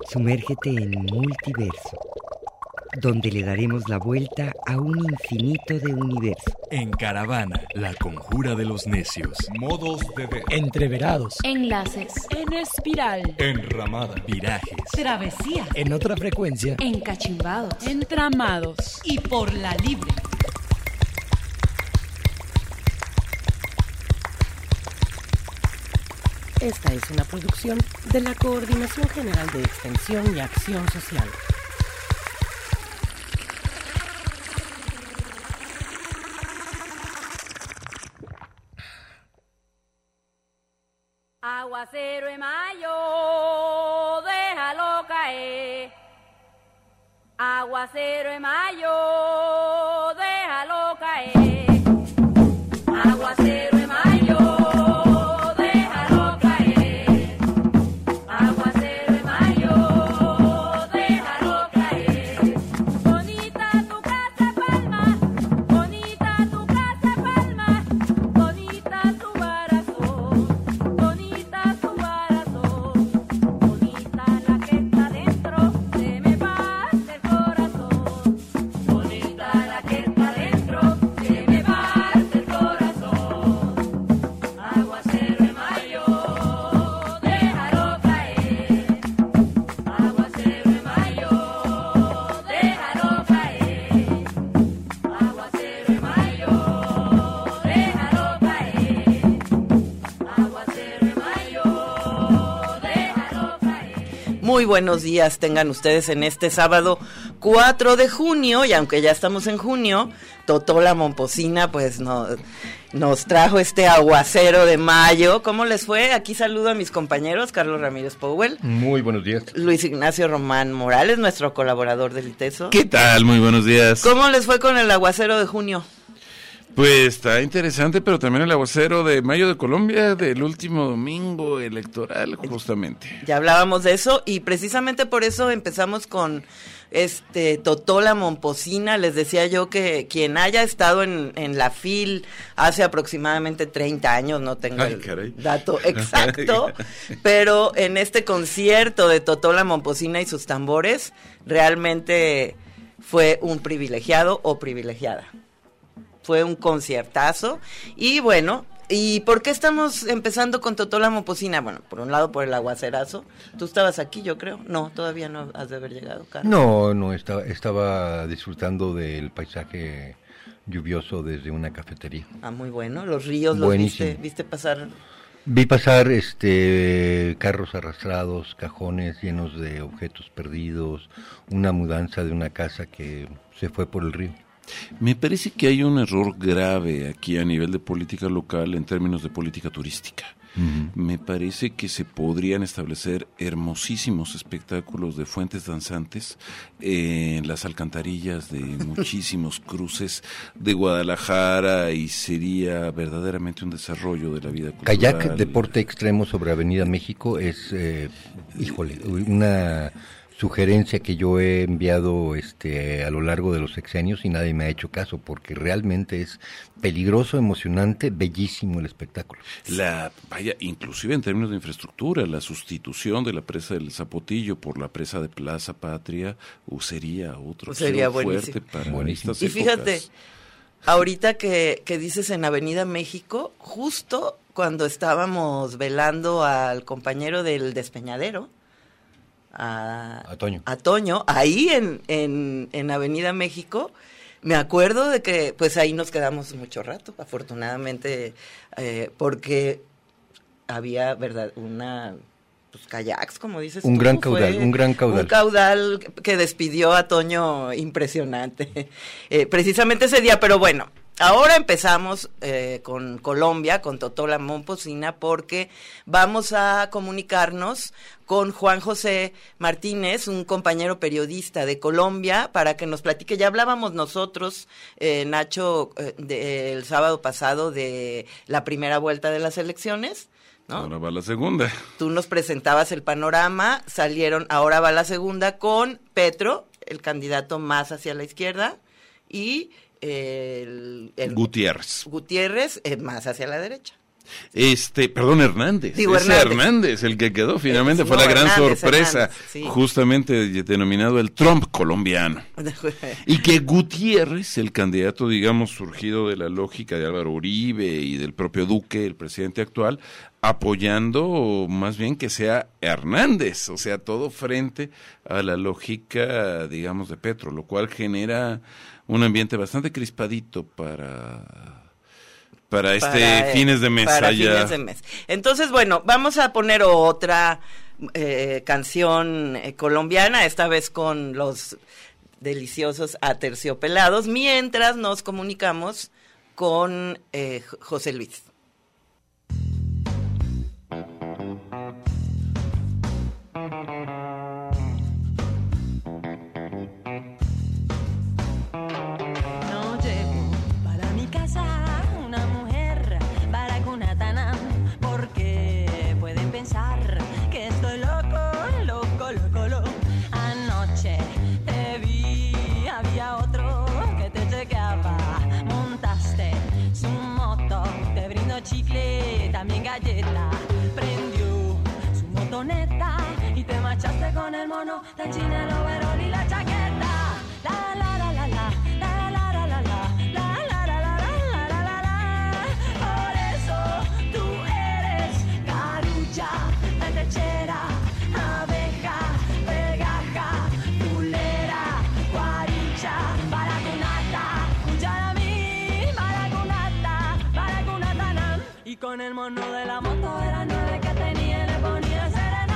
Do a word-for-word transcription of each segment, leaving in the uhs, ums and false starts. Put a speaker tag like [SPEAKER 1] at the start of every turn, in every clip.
[SPEAKER 1] Sumérgete en Multiverso, donde le daremos la vuelta a un infinito de universo.
[SPEAKER 2] En Caravana, la conjura de los necios.
[SPEAKER 3] Modos de ver.
[SPEAKER 4] Entreverados.
[SPEAKER 5] Enlaces.
[SPEAKER 6] En espiral.
[SPEAKER 3] Enramada.
[SPEAKER 2] Virajes.
[SPEAKER 5] Travesía.
[SPEAKER 4] En otra frecuencia.
[SPEAKER 5] Encachimbados.
[SPEAKER 6] Entramados.
[SPEAKER 5] Y por la libre.
[SPEAKER 7] Esta es una producción de la Coordinación General de Extensión y Acción Social.
[SPEAKER 8] Aguacero de mayo, déjalo caer. Aguacero de mayo, déjalo caer. Aguacero de mayo, déjalo caer. Aguacero de mayo, déjalo caer. Bonita tu casa, Palma, bonita tu casa, Palma, bonita tu barazón. Bonita tu barazón, bonita la que está dentro, se me parte el corazón. Bonita la que está dentro, se me parte el corazón. Aguacero de mayo, déjalo caer. Aguacero de mayo, déjalo caer. Aguacero de mayo, déjalo caer. Aguacero de mayo, déjalo caer.
[SPEAKER 9] Muy buenos días tengan ustedes en este sábado cuatro de junio, y aunque ya estamos en junio, Totola Momposina pues no, nos trajo este aguacero de mayo. ¿Cómo les fue? Aquí saludo a mis compañeros, Carlos Ramírez Powell.
[SPEAKER 10] Muy buenos días.
[SPEAKER 9] Luis Ignacio Román Morales, nuestro colaborador del ITESO.
[SPEAKER 11] ¿Qué tal? Muy buenos días.
[SPEAKER 9] ¿Cómo les fue con el aguacero de junio?
[SPEAKER 11] Pues está interesante, pero también el aguacero de mayo de Colombia, del último domingo electoral, justamente.
[SPEAKER 9] Ya hablábamos de eso, y precisamente por eso empezamos con este Totola Momposina. Les decía yo que quien haya estado en, en la F I L hace aproximadamente treinta años, no tengo
[SPEAKER 11] Ay,
[SPEAKER 9] el
[SPEAKER 11] caray.
[SPEAKER 9] dato exacto, pero en este concierto de Totola Momposina y sus tambores, realmente fue un privilegiado o privilegiada. Fue un conciertazo. Y bueno, ¿y por qué estamos empezando con Totola Momposina? Bueno, por un lado por el aguacerazo. Tú estabas aquí, yo creo. No, todavía no has de haber llegado, Carlos.
[SPEAKER 10] No, no, estaba, estaba disfrutando del paisaje lluvioso desde una cafetería.
[SPEAKER 9] Ah, muy bueno. Los ríos los
[SPEAKER 10] Buenísimo.
[SPEAKER 9] viste, viste pasar.
[SPEAKER 10] Vi pasar este carros arrastrados, cajones llenos de objetos perdidos, una mudanza de una casa que se fue por el río.
[SPEAKER 11] Me parece que hay un error grave aquí a nivel de política local en términos de política turística. Uh-huh. Me parece que se podrían establecer hermosísimos espectáculos de fuentes danzantes en las alcantarillas de muchísimos cruces de Guadalajara, y sería verdaderamente un desarrollo de la vida cultural.
[SPEAKER 10] Kayak, deporte extremo sobre Avenida México, es, eh, híjole, una sugerencia que yo he enviado este a lo largo de los sexenios y nadie me ha hecho caso, porque realmente es peligroso, emocionante, bellísimo el espectáculo.
[SPEAKER 11] La vaya, inclusive en términos de infraestructura, la sustitución de la presa del Zapotillo por la presa de Plaza Patria uh, sería otro
[SPEAKER 9] sería
[SPEAKER 11] fuerte para
[SPEAKER 10] buenísimo.
[SPEAKER 11] estas
[SPEAKER 9] Y
[SPEAKER 11] épocas.
[SPEAKER 9] fíjate, ahorita que, que dices en Avenida México, justo cuando estábamos velando al compañero del Despeñadero, A,
[SPEAKER 10] a Toño.
[SPEAKER 9] a Toño, ahí en, en, en Avenida México, me acuerdo de que pues ahí nos quedamos mucho rato, afortunadamente, eh, porque había, verdad, una, pues kayaks, como dices
[SPEAKER 10] un
[SPEAKER 9] tú.
[SPEAKER 10] gran caudal, un gran caudal.
[SPEAKER 9] Un caudal que despidió a Toño impresionante, eh, precisamente ese día, pero bueno. Ahora empezamos eh, con Colombia, con Totola Momposina, porque vamos a comunicarnos con Juan José Martínez, un compañero periodista de Colombia, para que nos platique. Ya hablábamos nosotros, eh, Nacho, eh, de, el sábado pasado de la primera vuelta de las elecciones, ¿no?
[SPEAKER 11] Ahora va la segunda.
[SPEAKER 9] Tú nos presentabas el panorama, salieron, ahora va la segunda con Petro, el candidato más hacia la izquierda, y... El, el
[SPEAKER 11] Gutiérrez.
[SPEAKER 9] Gutiérrez eh, más hacia la derecha.
[SPEAKER 11] Este, perdón, Hernández.
[SPEAKER 9] Digo,
[SPEAKER 11] Ese
[SPEAKER 9] Hernández.
[SPEAKER 11] Hernández, el que quedó finalmente,
[SPEAKER 9] Eh,
[SPEAKER 11] fue
[SPEAKER 9] no,
[SPEAKER 11] la gran
[SPEAKER 9] Hernández,
[SPEAKER 11] sorpresa,
[SPEAKER 9] Hernández, sí.
[SPEAKER 11] justamente denominado el Trump colombiano. Y que Gutiérrez, el candidato, digamos, surgido de la lógica de Álvaro Uribe y del propio Duque, el presidente actual, apoyando más bien que sea Hernández, o sea, todo frente a la lógica, digamos, de Petro, lo cual genera un ambiente bastante crispadito para... Para este
[SPEAKER 9] Para, eh,
[SPEAKER 11] fines de mes
[SPEAKER 9] para
[SPEAKER 11] allá.
[SPEAKER 9] fines de mes. Entonces, bueno, vamos a poner otra eh, canción eh, colombiana, esta vez con los deliciosos Aterciopelados, mientras nos comunicamos con eh, José Luis.
[SPEAKER 8] No llevo para mi casa una mujer baracunatana, porque pueden pensar que estoy loco, loco, loco, loco. Anoche te vi, había otro que te chequeaba, montaste su moto, te brindó chicle, también galleta, prendió su motoneta y te marchaste con el mono del chino, el overol y la chaqueta. La la la la la, la la la la la, la la la la la la la la. Por eso tú eres carulla, lechera, abeja, pegaja, pulera, guaricha, baracunata, cucharamí, baracunata, baracunatana. Y con el mono de la moto era nueve que tenía, le ponía serenata.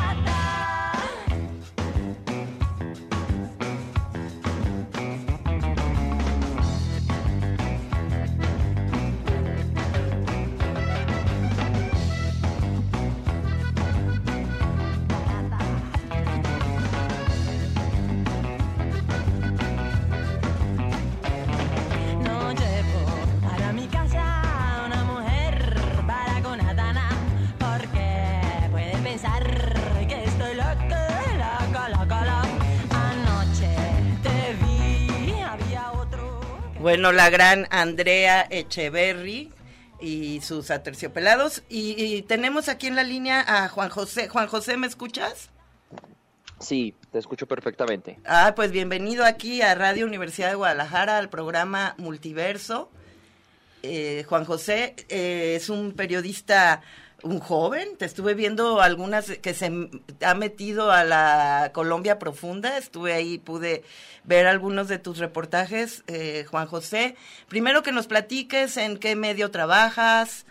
[SPEAKER 8] No llevo para mi casa una mujer baracunatana, porque pueden pensar que estoy loca, loca, loca, loca. Anoche te vi, había otro.
[SPEAKER 9] Bueno, la gran Andrea Echeverry y sus Aterciopelados. Y, y tenemos aquí en la línea a Juan José. Juan José, ¿me escuchas?
[SPEAKER 3] Sí, te escucho perfectamente.
[SPEAKER 9] Ah, pues bienvenido aquí a Radio Universidad de Guadalajara, al programa Multiverso. Eh, Juan José eh, es un periodista, un joven, te estuve viendo algunas que se m- ha metido a la Colombia profunda, estuve ahí, pude ver algunos de tus reportajes, eh, Juan José. Primero que nos platiques en qué medio trabajas.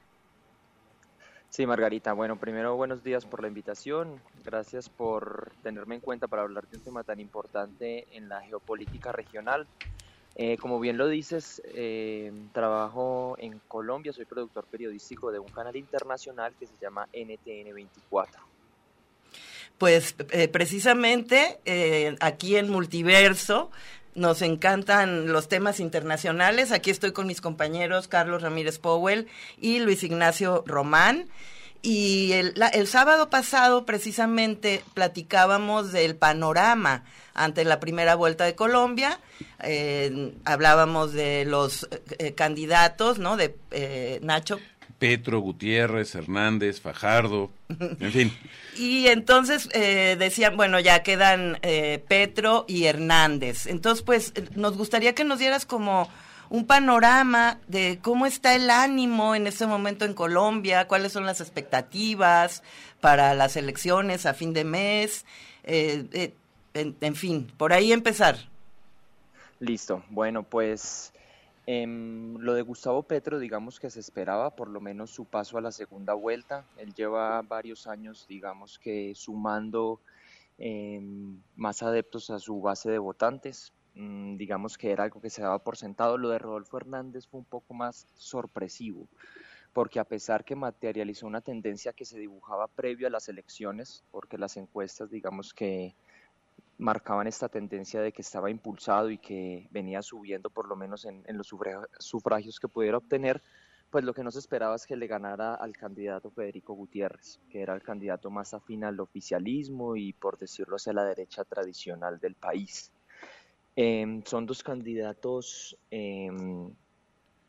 [SPEAKER 3] Sí, Margarita, bueno, primero buenos días por la invitación, gracias por tenerme en cuenta para hablar de un tema tan importante en la geopolítica regional. Eh, como bien lo dices, eh, trabajo en Colombia, soy productor periodístico de un canal internacional que se llama N T N veinticuatro.
[SPEAKER 9] Pues eh, precisamente eh, aquí en Multiverso nos encantan los temas internacionales. Aquí estoy con mis compañeros Carlos Ramírez Powell y Luis Ignacio Román. Y el, la, el sábado pasado precisamente platicábamos del panorama ante la primera vuelta de Colombia. Eh, hablábamos de los eh, candidatos, ¿no? De eh, Nacho.
[SPEAKER 11] Petro, Gutiérrez, Hernández, Fajardo, en fin.
[SPEAKER 9] Y entonces eh, decían, bueno, ya quedan eh, Petro y Hernández. Entonces, pues, nos gustaría que nos dieras como un panorama de cómo está el ánimo en este momento en Colombia, cuáles son las expectativas para las elecciones a fin de mes, eh, eh, en, en fin, por ahí empezar.
[SPEAKER 3] Listo, bueno, pues eh, lo de Gustavo Petro, digamos que se esperaba por lo menos su paso a la segunda vuelta. Él lleva varios años, digamos que sumando eh, más adeptos a su base de votantes. Mm, digamos que era algo que se daba por sentado. Lo de Rodolfo Hernández fue un poco más sorpresivo, porque a pesar que materializó una tendencia que se dibujaba previo a las elecciones, porque las encuestas, digamos que marcaban esta tendencia de que estaba impulsado y que venía subiendo por lo menos en, en los sufragios, sufragios que pudiera obtener, pues lo que no se esperaba es que le ganara al candidato Federico Gutiérrez, que era el candidato más afín al oficialismo y, por decirlo, hacia la derecha tradicional del país. Eh, son dos candidatos eh,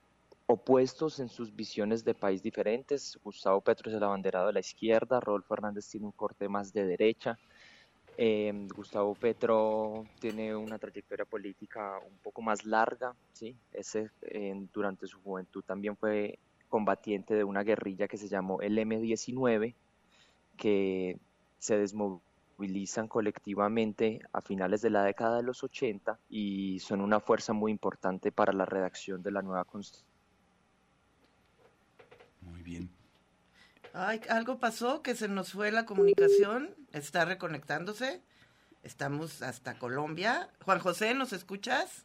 [SPEAKER 3] opuestos en sus visiones de país diferentes. Gustavo Petro es el abanderado de la izquierda, Rodolfo Hernández tiene un corte más de derecha. Eh, Gustavo Petro tiene una trayectoria política un poco más larga, ¿sí? Ese, eh, durante su juventud también fue combatiente de una guerrilla que se llamó el eme diecinueve, que se desmovilizan colectivamente a finales de la década de los ochenta y son una fuerza muy importante para la redacción de la nueva Constitución.
[SPEAKER 11] Muy bien.
[SPEAKER 9] Ay, algo pasó, que se nos fue la comunicación, está reconectándose, estamos hasta Colombia. Juan José, ¿nos escuchas?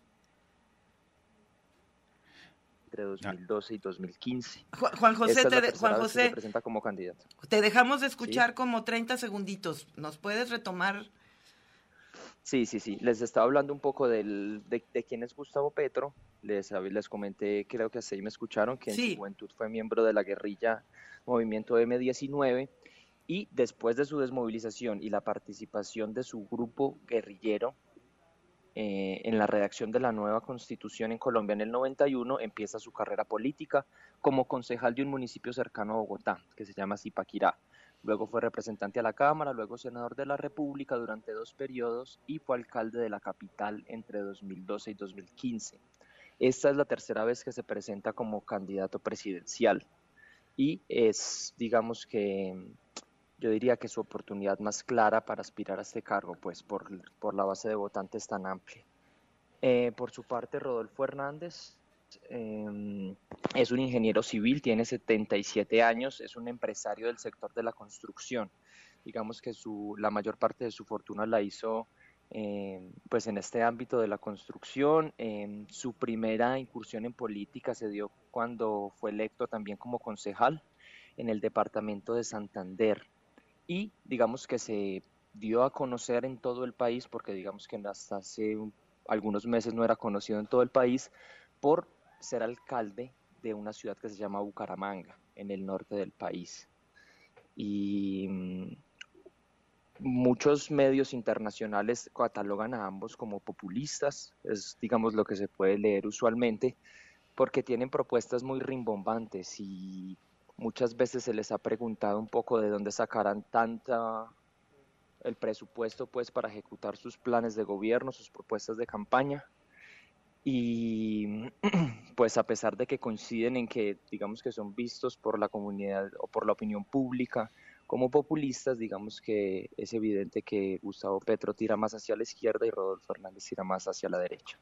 [SPEAKER 3] Entre dos mil doce y dos mil quince.
[SPEAKER 9] Juan, Juan José,
[SPEAKER 3] Esta es la
[SPEAKER 9] te,
[SPEAKER 3] tercera
[SPEAKER 9] Juan
[SPEAKER 3] vez que se
[SPEAKER 9] José,
[SPEAKER 3] presenta como candidato.
[SPEAKER 9] te dejamos de escuchar
[SPEAKER 3] ¿Sí?
[SPEAKER 9] como treinta segunditos, ¿nos puedes retomar?
[SPEAKER 3] Sí, sí, sí. Les estaba hablando un poco del, de, de quién es Gustavo Petro. Les, les comenté, creo que así me escucharon, que en
[SPEAKER 9] Sí.
[SPEAKER 3] su juventud fue miembro de la guerrilla Movimiento eme diecinueve y después de su desmovilización y la participación de su grupo guerrillero eh, en la redacción de la nueva Constitución en Colombia en el noventa y uno, empieza su carrera política como concejal de un municipio cercano a Bogotá, que se llama Zipaquirá. Luego fue representante a la Cámara, luego senador de la República durante dos periodos y fue alcalde de la capital entre dos mil doce y dos mil quince. Esta es la tercera vez que se presenta como candidato presidencial y es, digamos que, yo diría que su oportunidad más clara para aspirar a este cargo, pues por, por la base de votantes tan amplia. Eh, por su parte, Rodolfo Hernández eh, es un ingeniero civil, tiene setenta y siete años, es un empresario del sector de la construcción. Digamos que su, la mayor parte de su fortuna la hizo eh, pues en este ámbito de la construcción. Eh, su primera incursión en política se dio cuando fue electo también como concejal en el departamento de Santander y digamos que se dio a conocer en todo el país, porque digamos que hasta hace un, algunos meses no era conocido en todo el país, por ser alcalde de una ciudad que se llama Bucaramanga, en el norte del país. Y mmm, muchos medios internacionales catalogan a ambos como populistas, es digamos lo que se puede leer usualmente, porque tienen propuestas muy rimbombantes y muchas veces se les ha preguntado un poco de dónde sacarán tanta el presupuesto pues para ejecutar sus planes de gobierno, sus propuestas de campaña. Y pues a pesar de que coinciden en que digamos que son vistos por la comunidad o por la opinión pública como populistas, digamos que es evidente que Gustavo Petro tira más hacia la izquierda y Rodolfo Hernández tira más hacia la derecha.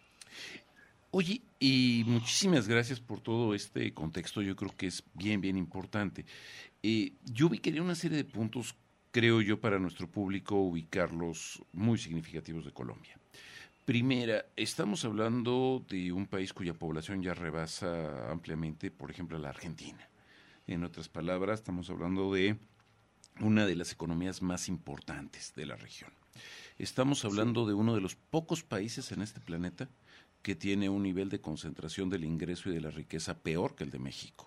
[SPEAKER 11] Oye, y muchísimas gracias por todo este contexto, yo creo que es bien, bien importante. Eh, yo ubicaría una serie de puntos, creo yo, para nuestro público, ubicarlos muy significativos de Colombia. Primera, estamos hablando de un país cuya población ya rebasa ampliamente, por ejemplo, a la Argentina. En otras palabras, estamos hablando de una de las economías más importantes de la región. Estamos hablando de uno de los pocos países en este planeta que tiene un nivel de concentración del ingreso y de la riqueza peor que el de México.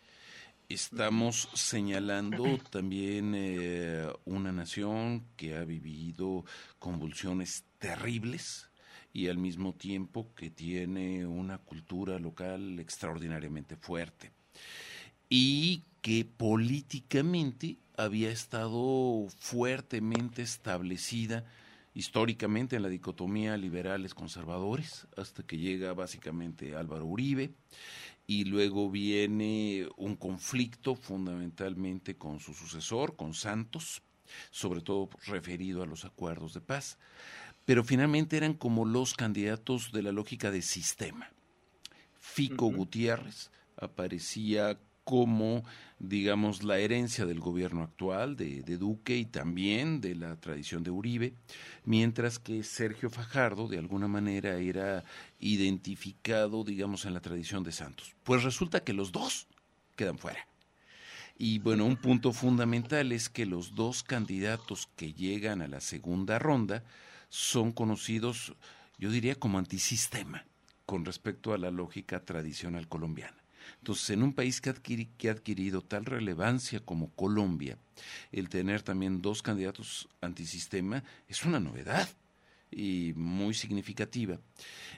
[SPEAKER 11] Estamos señalando también eh, una nación que ha vivido convulsiones terribles y al mismo tiempo que tiene una cultura local extraordinariamente fuerte y que políticamente había estado fuertemente establecida históricamente en la dicotomía liberales-conservadores, hasta que llega básicamente Álvaro Uribe, y luego viene un conflicto fundamentalmente con su sucesor, con Santos, sobre todo referido a los acuerdos de paz, pero finalmente eran como los candidatos de la lógica de sistema. Fico uh-huh. Gutiérrez aparecía como, digamos, la herencia del gobierno actual de, de Duque y también de la tradición de Uribe, mientras que Sergio Fajardo de alguna manera era identificado, digamos, en la tradición de Santos. Pues resulta que los dos quedan fuera. Y bueno, un punto fundamental es que los dos candidatos que llegan a la segunda ronda son conocidos, yo diría, como antisistema con respecto a la lógica tradicional colombiana. Entonces, en un país que, adquiri, que ha adquirido tal relevancia como Colombia, el tener también dos candidatos antisistema es una novedad y muy significativa.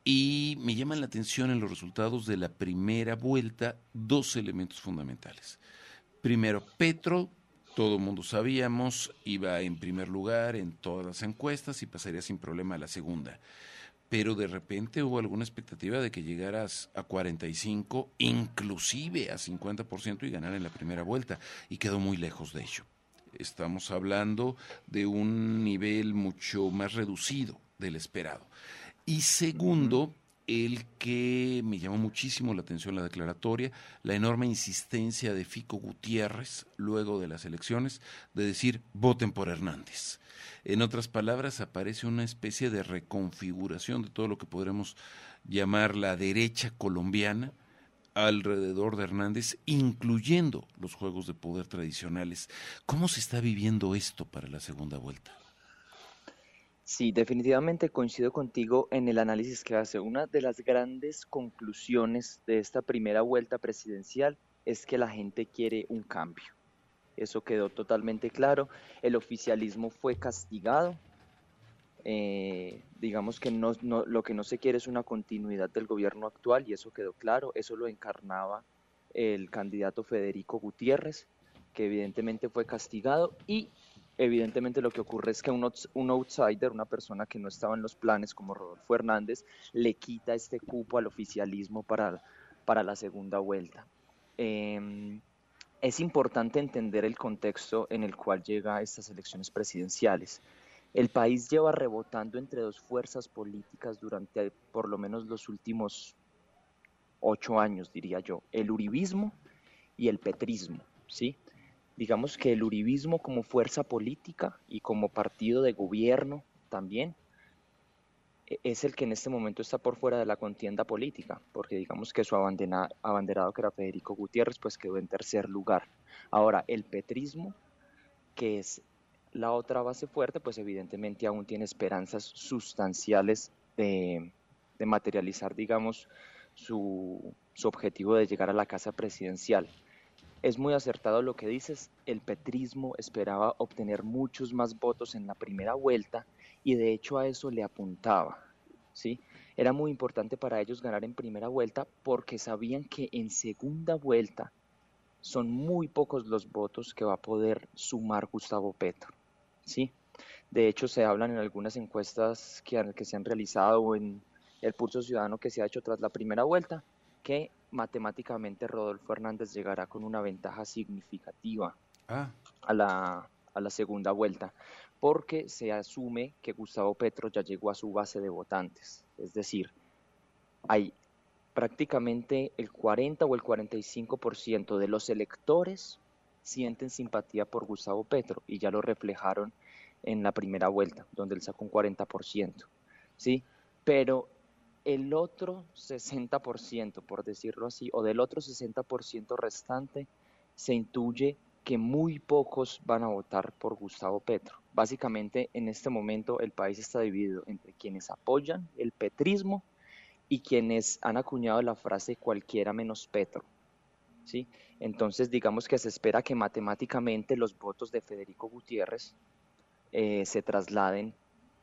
[SPEAKER 11] Y me llaman la atención en los resultados de la primera vuelta dos elementos fundamentales. Primero, Petro, todo el mundo sabíamos, iba en primer lugar en todas las encuestas y pasaría sin problema a la segunda. Pero de repente hubo alguna expectativa de que llegaras a cuarenta y cinco, inclusive a cincuenta por ciento y ganar en la primera vuelta, y quedó muy lejos de ello. Estamos hablando de un nivel mucho más reducido del esperado. Y segundo, el que me llamó muchísimo la atención la declaratoria, la enorme insistencia de Fico Gutiérrez, luego de las elecciones, de decir, voten por Hernández. En otras palabras, aparece una especie de reconfiguración de todo lo que podremos llamar la derecha colombiana alrededor de Hernández, incluyendo los juegos de poder tradicionales. ¿Cómo se está viviendo esto para la segunda vuelta?
[SPEAKER 3] Sí, definitivamente coincido contigo en el análisis que hace. Una de las grandes conclusiones de esta primera vuelta presidencial es que la gente quiere un cambio. Eso quedó totalmente claro. El oficialismo fue castigado. Eh, digamos que no, no, lo que no se quiere es una continuidad del gobierno actual y eso quedó claro. Eso lo encarnaba el candidato Federico Gutiérrez, que evidentemente fue castigado, y evidentemente lo que ocurre es que un, un outsider, una persona que no estaba en los planes como Rodolfo Hernández, le quita este cupo al oficialismo para, para la segunda vuelta. Eh, es importante entender el contexto en el cual llega a estas elecciones presidenciales. El país lleva rebotando entre dos fuerzas políticas durante por lo menos los últimos ocho años, diría yo, el uribismo y el petrismo, ¿sí? Digamos que el uribismo como fuerza política y como partido de gobierno también es el que en este momento está por fuera de la contienda política, porque digamos que su abandera, abanderado, que era Federico Gutiérrez, pues quedó en tercer lugar. Ahora, el petrismo, que es la otra base fuerte, pues evidentemente aún tiene esperanzas sustanciales de, de materializar, digamos, su, su objetivo de llegar a la casa presidencial. Es muy acertado lo que dices, el petrismo esperaba obtener muchos más votos en la primera vuelta y de hecho a eso le apuntaba, ¿sí? Era muy importante para ellos ganar en primera vuelta porque sabían que en segunda vuelta son muy pocos los votos que va a poder sumar Gustavo Petro, ¿sí? De hecho se hablan en algunas encuestas que, han, que se han realizado o en el pulso ciudadano que se ha hecho tras la primera vuelta, que matemáticamente Rodolfo Hernández llegará con una ventaja significativa ah. a, la, a la segunda vuelta, porque se asume que Gustavo Petro ya llegó a su base de votantes, es decir, hay prácticamente el cuarenta o el cuarenta y cinco por ciento de los electores sienten simpatía por Gustavo Petro y ya lo reflejaron en la primera vuelta, donde él sacó un cuarenta por ciento, ¿sí? Pero el otro sesenta por ciento, por decirlo así, o del otro sesenta por ciento restante, se intuye que muy pocos van a votar por Gustavo Petro. Básicamente, en este momento el país está dividido entre quienes apoyan el petrismo y quienes han acuñado la frase cualquiera menos Petro, ¿sí? Entonces, digamos que se espera que matemáticamente los votos de Federico Gutiérrez eh, se trasladen,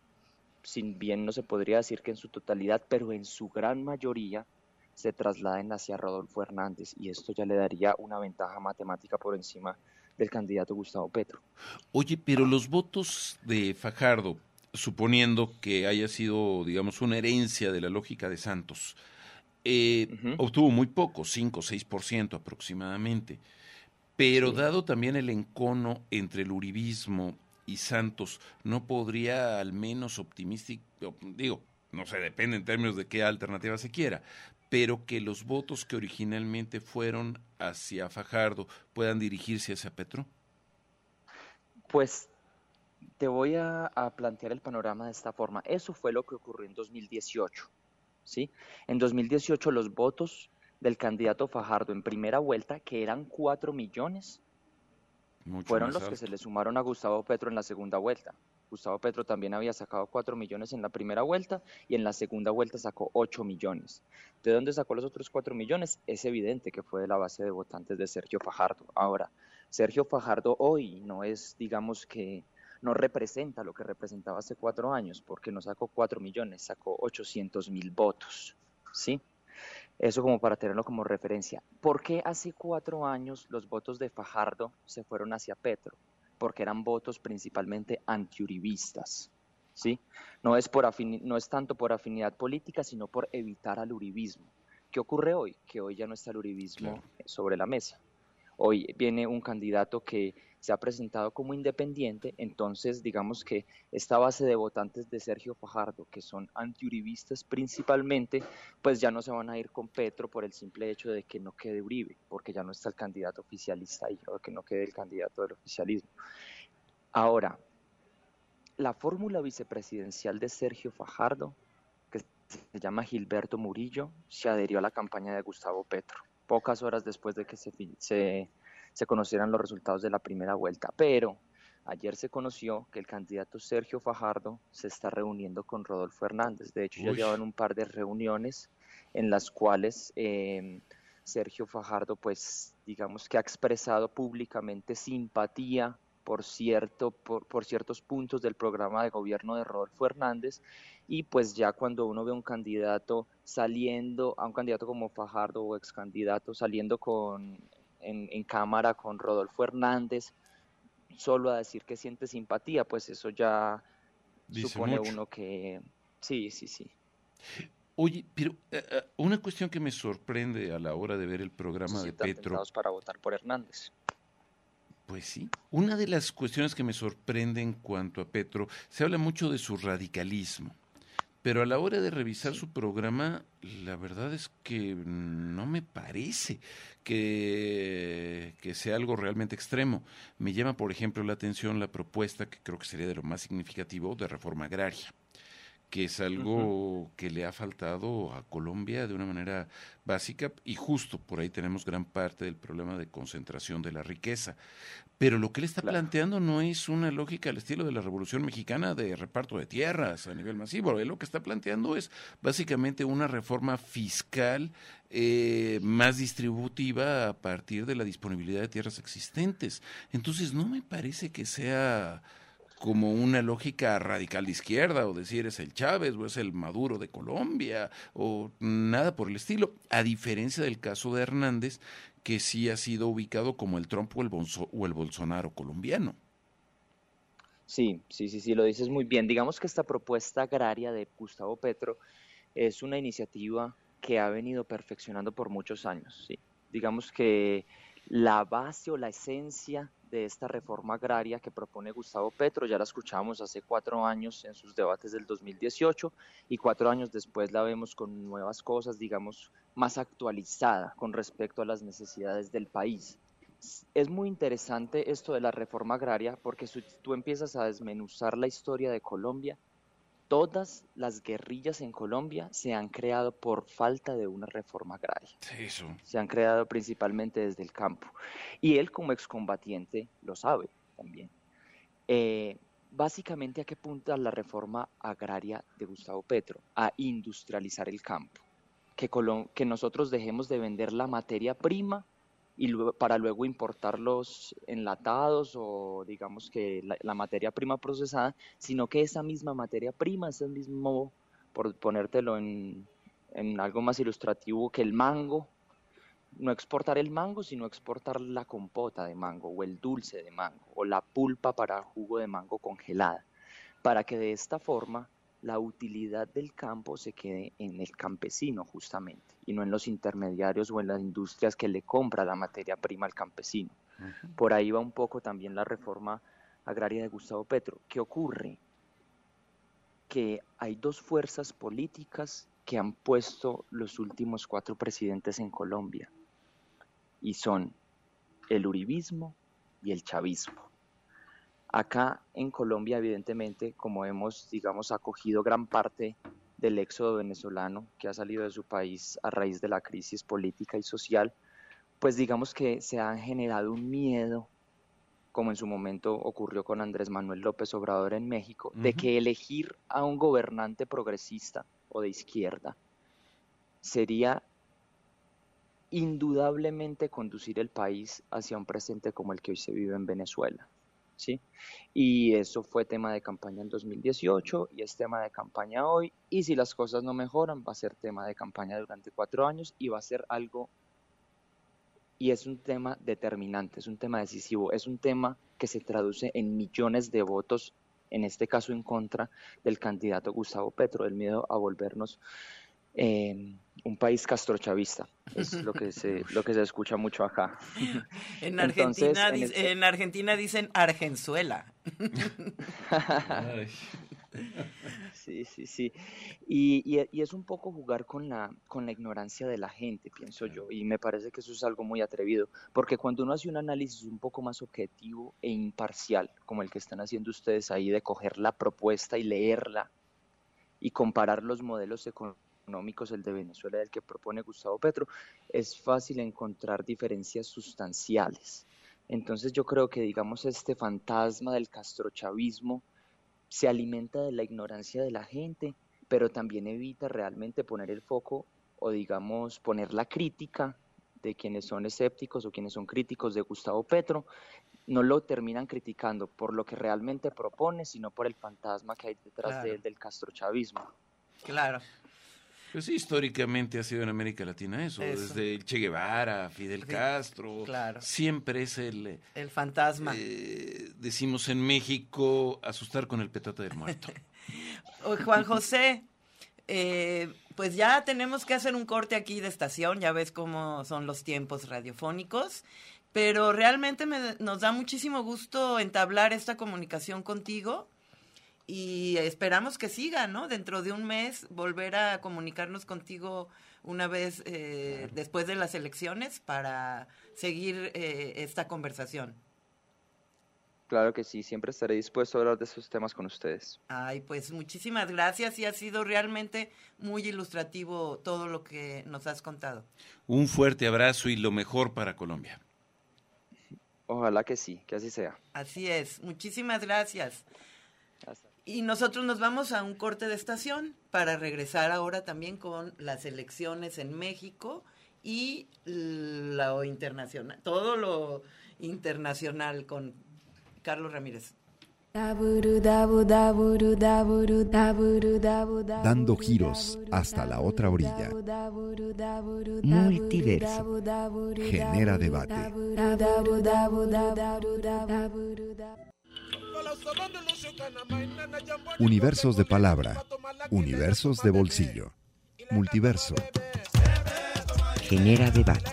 [SPEAKER 3] si bien no se podría decir que en su totalidad, pero en su gran mayoría se trasladen hacia Rodolfo Hernández, y esto ya le daría una ventaja matemática por encima del candidato Gustavo Petro.
[SPEAKER 11] Oye, pero los votos de Fajardo, suponiendo que haya sido, digamos, una herencia de la lógica de Santos, eh, uh-huh. obtuvo muy poco, cinco o seis por ciento aproximadamente, pero sí. Dado también el encono entre el uribismo y Santos, ¿no podría al menos optimístico, digo, no sé, depende en términos de qué alternativa se quiera, pero que los votos que originalmente fueron hacia Fajardo puedan dirigirse hacia Petro?
[SPEAKER 3] Pues te voy a, a plantear el panorama de esta forma. Eso fue lo que ocurrió en dos mil dieciocho, ¿sí? En dos mil dieciocho los votos del candidato Fajardo en primera vuelta, que eran cuatro millones, Mucho fueron los alto. que se le sumaron a Gustavo Petro en la segunda vuelta. Gustavo Petro también había sacado cuatro millones en la primera vuelta y en la segunda vuelta sacó ocho millones. ¿De dónde sacó los otros cuatro millones? Es evidente que fue de la base de votantes de Sergio Fajardo. Ahora, Sergio Fajardo hoy no es, digamos que, no representa lo que representaba hace cuatro años, porque no sacó cuatro millones, sacó ochocientos mil votos, ¿sí? Eso como para tenerlo como referencia. ¿Por qué hace cuatro años los votos de Fajardo se fueron hacia Petro? Porque eran votos principalmente antiuribistas, ¿sí? No es, por afin- no es tanto por afinidad política, sino por evitar al uribismo. ¿Qué ocurre hoy? Que hoy ya no está el uribismo claro. sobre la mesa. Hoy viene un candidato que se ha presentado como independiente, entonces digamos que esta base de votantes de Sergio Fajardo, que son antiuribistas principalmente, pues ya no se van a ir con Petro por el simple hecho de que no quede Uribe, porque ya no está el candidato oficialista ahí, o que no quede el candidato del oficialismo. Ahora, la fórmula vicepresidencial de Sergio Fajardo, que se llama Gilberto Murillo, se adherió a la campaña de Gustavo Petro, pocas horas después de que se, se, se conocieran los resultados de la primera vuelta. Pero ayer se conoció que el candidato Sergio Fajardo se está reuniendo con Rodolfo Hernández. De hecho, Uy. ya llevan un par de reuniones en las cuales eh, Sergio Fajardo, pues, digamos que ha expresado públicamente simpatía por, cierto, por, por ciertos puntos del programa de gobierno de Rodolfo Hernández, y pues ya cuando uno ve a un candidato saliendo, a un candidato como Fajardo o ex candidato saliendo con, en, en cámara con Rodolfo Hernández, solo a decir que siente simpatía, pues eso ya Dice supone mucho. Uno que... Sí, sí, sí.
[SPEAKER 11] Oye, pero uh, una cuestión que me sorprende a la hora de ver el programa de Petro...
[SPEAKER 3] para votar por Hernández.
[SPEAKER 11] Pues sí. Una de las cuestiones que me sorprende en cuanto a Petro, se habla mucho de su radicalismo, pero a la hora de revisar su programa, la verdad es que no me parece que, que sea algo realmente extremo. Me llama, por ejemplo, la atención la propuesta, que creo que sería de lo más significativo, de reforma agraria, que es algo uh-huh. que le ha faltado a Colombia de una manera básica, y justo por ahí tenemos gran parte del problema de concentración de la riqueza. Pero lo que él está claro. planteando no es una lógica al estilo de la Revolución Mexicana de reparto de tierras a nivel masivo. Él lo que está planteando es básicamente una reforma fiscal eh, más distributiva a partir de la disponibilidad de tierras existentes. Entonces no me parece que sea como una lógica radical de izquierda, o decir es el Chávez o es el Maduro de Colombia, o nada por el estilo, a diferencia del caso de Hernández, que sí ha sido ubicado como el Trump o el, Bolso, o el Bolsonaro colombiano.
[SPEAKER 3] Sí, sí, sí, sí, lo dices muy bien. Digamos que esta propuesta agraria de Gustavo Petro es una iniciativa que ha venido perfeccionando por muchos años, sí. Digamos que la base o la esencia de esta reforma agraria que propone Gustavo Petro ya la escuchamos hace cuatro años en sus debates del dos mil dieciocho, y cuatro años después la vemos con nuevas cosas, digamos, más actualizada con respecto a las necesidades del país. Es muy interesante esto de la reforma agraria, porque si tú empiezas a desmenuzar la historia de Colombia, todas las guerrillas en Colombia se han creado por falta de una reforma agraria.
[SPEAKER 11] Eso.
[SPEAKER 3] Se han creado principalmente desde el campo. Y él, como excombatiente, lo sabe también. Eh, básicamente, ¿a qué apunta la reforma agraria de Gustavo Petro? A industrializar el campo. Que, Colom- que nosotros dejemos de vender la materia prima y luego, para luego importar los enlatados o digamos que la, la materia prima procesada, sino que esa misma materia prima, ese mismo, por ponértelo en, en algo más ilustrativo, que el mango, no exportar el mango, sino exportar la compota de mango o el dulce de mango o la pulpa para jugo de mango congelada, para que de esta forma la utilidad del campo se quede en el campesino justamente, y no en los intermediarios o en las industrias que le compra la materia prima al campesino. Uh-huh. Por ahí va un poco también la reforma agraria de Gustavo Petro. ¿Qué ocurre? Que hay dos fuerzas políticas que han puesto los últimos cuatro presidentes en Colombia, y son el uribismo y el chavismo. Acá en Colombia, evidentemente, como hemos, digamos, acogido gran parte del éxodo venezolano que ha salido de su país a raíz de la crisis política y social, pues digamos que se ha generado un miedo, como en su momento ocurrió con Andrés Manuel López Obrador en México, uh-huh. de que elegir a un gobernante progresista o de izquierda sería indudablemente conducir el país hacia un presente como el que hoy se vive en Venezuela. ¿sí? Y eso fue tema de campaña en dos mil dieciocho y es tema de campaña hoy, y si las cosas no mejoran va a ser tema de campaña durante cuatro años y va a ser algo, y es un tema determinante, es un tema decisivo, es un tema que se traduce en millones de votos, en este caso en contra del candidato Gustavo Petro, el miedo a volvernos eh, un país castrochavista, es lo que se lo que se escucha mucho acá.
[SPEAKER 9] En
[SPEAKER 3] Entonces,
[SPEAKER 9] Argentina,
[SPEAKER 3] en,
[SPEAKER 9] dic-
[SPEAKER 3] este...
[SPEAKER 9] en Argentina dicen Argenzuela.
[SPEAKER 3] Sí, sí, sí. Y, y, y es un poco jugar con la, con la ignorancia de la gente, pienso yo, y me parece que eso es algo muy atrevido, porque cuando uno hace un análisis un poco más objetivo e imparcial, como el que están haciendo ustedes ahí, de coger la propuesta y leerla y comparar los modelos económicos, el de Venezuela y el que propone Gustavo Petro, es fácil encontrar diferencias sustanciales. Entonces yo creo que, digamos, este fantasma del castrochavismo se alimenta de la ignorancia de la gente, pero también evita realmente poner el foco o, digamos, poner la crítica de quienes son escépticos o quienes son críticos de Gustavo Petro. No lo terminan criticando por lo que realmente propone, sino por el fantasma que hay detrás
[SPEAKER 9] Claro.
[SPEAKER 3] de él, del castrochavismo.
[SPEAKER 9] Claro.
[SPEAKER 11] Pues sí, históricamente ha sido en América Latina eso,
[SPEAKER 9] Eso.
[SPEAKER 11] desde el Che Guevara, Fidel
[SPEAKER 9] Sí,
[SPEAKER 11] Castro,
[SPEAKER 9] claro.
[SPEAKER 11] siempre es el,
[SPEAKER 9] El fantasma.
[SPEAKER 11] eh, decimos en México, asustar con el petate del muerto.
[SPEAKER 9] Oh, Juan José, eh, pues ya tenemos que hacer un corte aquí de estación, ya ves cómo son los tiempos radiofónicos, pero realmente me- nos da muchísimo gusto entablar esta comunicación contigo y esperamos que siga, ¿no? Dentro de un mes volver a comunicarnos contigo una vez eh, después de las elecciones para seguir eh, esta conversación.
[SPEAKER 3] Claro que sí, siempre estaré dispuesto a hablar de esos temas con ustedes.
[SPEAKER 9] Ay, pues muchísimas gracias y ha sido realmente muy ilustrativo todo lo que nos has contado.
[SPEAKER 11] Un fuerte abrazo y lo mejor para Colombia.
[SPEAKER 3] Ojalá que sí, que así sea.
[SPEAKER 9] Así es, muchísimas gracias.
[SPEAKER 3] Hasta
[SPEAKER 9] Y nosotros nos vamos a un corte de estación para regresar ahora también con las elecciones en México y lo internacional, todo lo internacional con Carlos Ramírez.
[SPEAKER 12] Dando giros hasta la otra orilla.
[SPEAKER 1] Multiverso.
[SPEAKER 12] Genera debate. Universos de palabra. Universos de bolsillo. Multiverso.
[SPEAKER 1] Genera debate.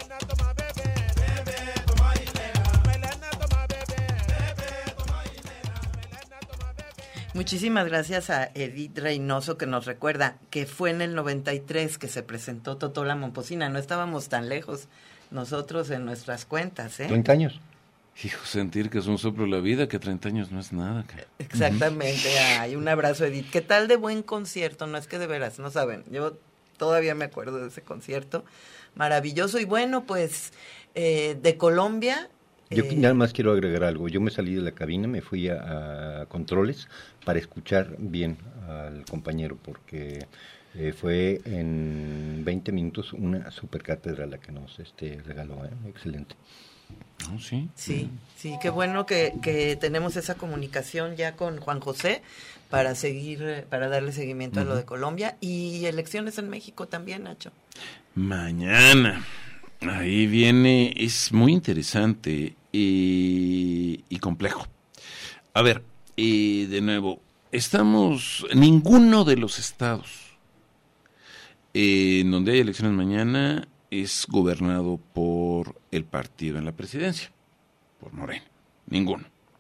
[SPEAKER 9] Muchísimas gracias a Edith Reynoso que nos recuerda que fue en el noventa y tres que se presentó Totola Momposina. No estábamos tan lejos nosotros en nuestras cuentas, ¿eh?
[SPEAKER 10] ¿treinta años?
[SPEAKER 11] Hijo, sentir que es un soplo la vida, que treinta años no es nada. cara.
[SPEAKER 9] Exactamente. Ay, un abrazo, Edith. ¿Qué tal de buen concierto? No es que de veras, no saben. Yo todavía me acuerdo de ese concierto. Maravilloso. Y bueno, pues eh, de Colombia...
[SPEAKER 10] Yo
[SPEAKER 9] eh,
[SPEAKER 10] nada más quiero agregar algo. Yo me salí de la cabina, me fui a, a controles para escuchar bien al compañero, porque eh, fue en veinte minutos una super cátedra la que nos este, regaló. ¿eh? Excelente.
[SPEAKER 11] ¿No? Sí.
[SPEAKER 9] Sí, sí, qué bueno que, que tenemos esa comunicación ya con Juan José para seguir, eh, para darle seguimiento
[SPEAKER 11] Uh-huh.
[SPEAKER 9] a lo de Colombia y elecciones en México también, Nacho.
[SPEAKER 11] Mañana. Ahí viene, es muy interesante y, y complejo. A ver, y de nuevo, estamos, ninguno de los estados eh, en donde hay elecciones mañana es gobernado por el partido en la presidencia, por Morena, ninguno.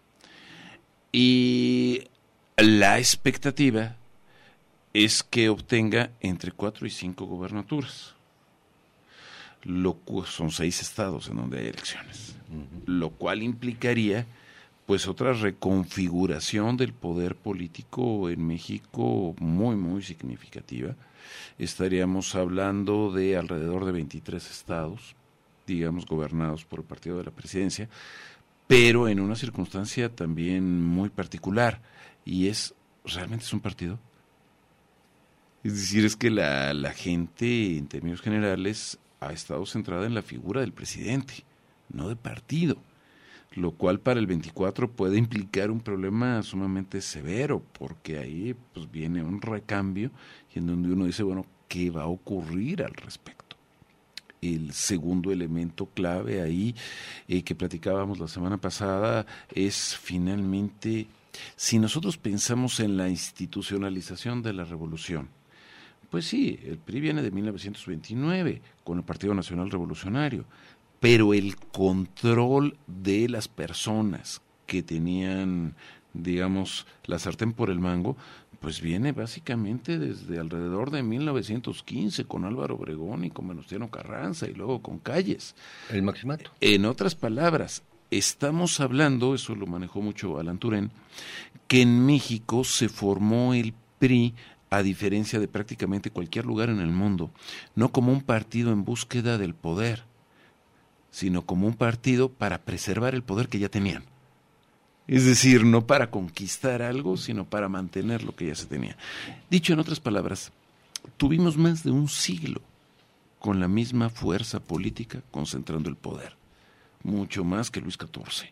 [SPEAKER 11] Y la expectativa es que obtenga entre cuatro y cinco gobernaturas. Lo cu- son seis estados en donde hay elecciones, uh-huh. Lo cual implicaría pues otra reconfiguración del poder político en México muy muy significativa. Estaríamos hablando de alrededor de veintitrés estados, digamos, gobernados por el partido de la presidencia, pero en una circunstancia también muy particular, y es, ¿realmente es un partido? Es decir, es que la, la gente en términos generales ha estado centrada en la figura del presidente, no de partido. lo cual para el veinticuatro puede implicar un problema sumamente severo, porque ahí pues viene un recambio y en donde uno dice, bueno, ¿qué va a ocurrir al respecto? El segundo elemento clave ahí eh, que platicábamos la semana pasada es finalmente, si nosotros pensamos en la institucionalización de la revolución, pues sí, el P R I viene de mil novecientos veintinueve con el Partido Nacional Revolucionario, pero el control de las personas que tenían, digamos, la sartén por el mango, pues viene básicamente desde alrededor de mil novecientos quince con Álvaro Obregón y con Venustiano Carranza y luego con Calles.
[SPEAKER 10] El maximato.
[SPEAKER 11] En otras palabras, estamos hablando, eso lo manejó mucho Alan Turén, que en México se formó el P R I, a diferencia de prácticamente cualquier lugar en el mundo, no como un partido en búsqueda del poder, sino como un partido para preservar el poder que ya tenían. Es decir, no para conquistar algo, sino para mantener lo que ya se tenía. Dicho en otras palabras, tuvimos más de un siglo con la misma fuerza política concentrando el poder, mucho más que Luis catorce.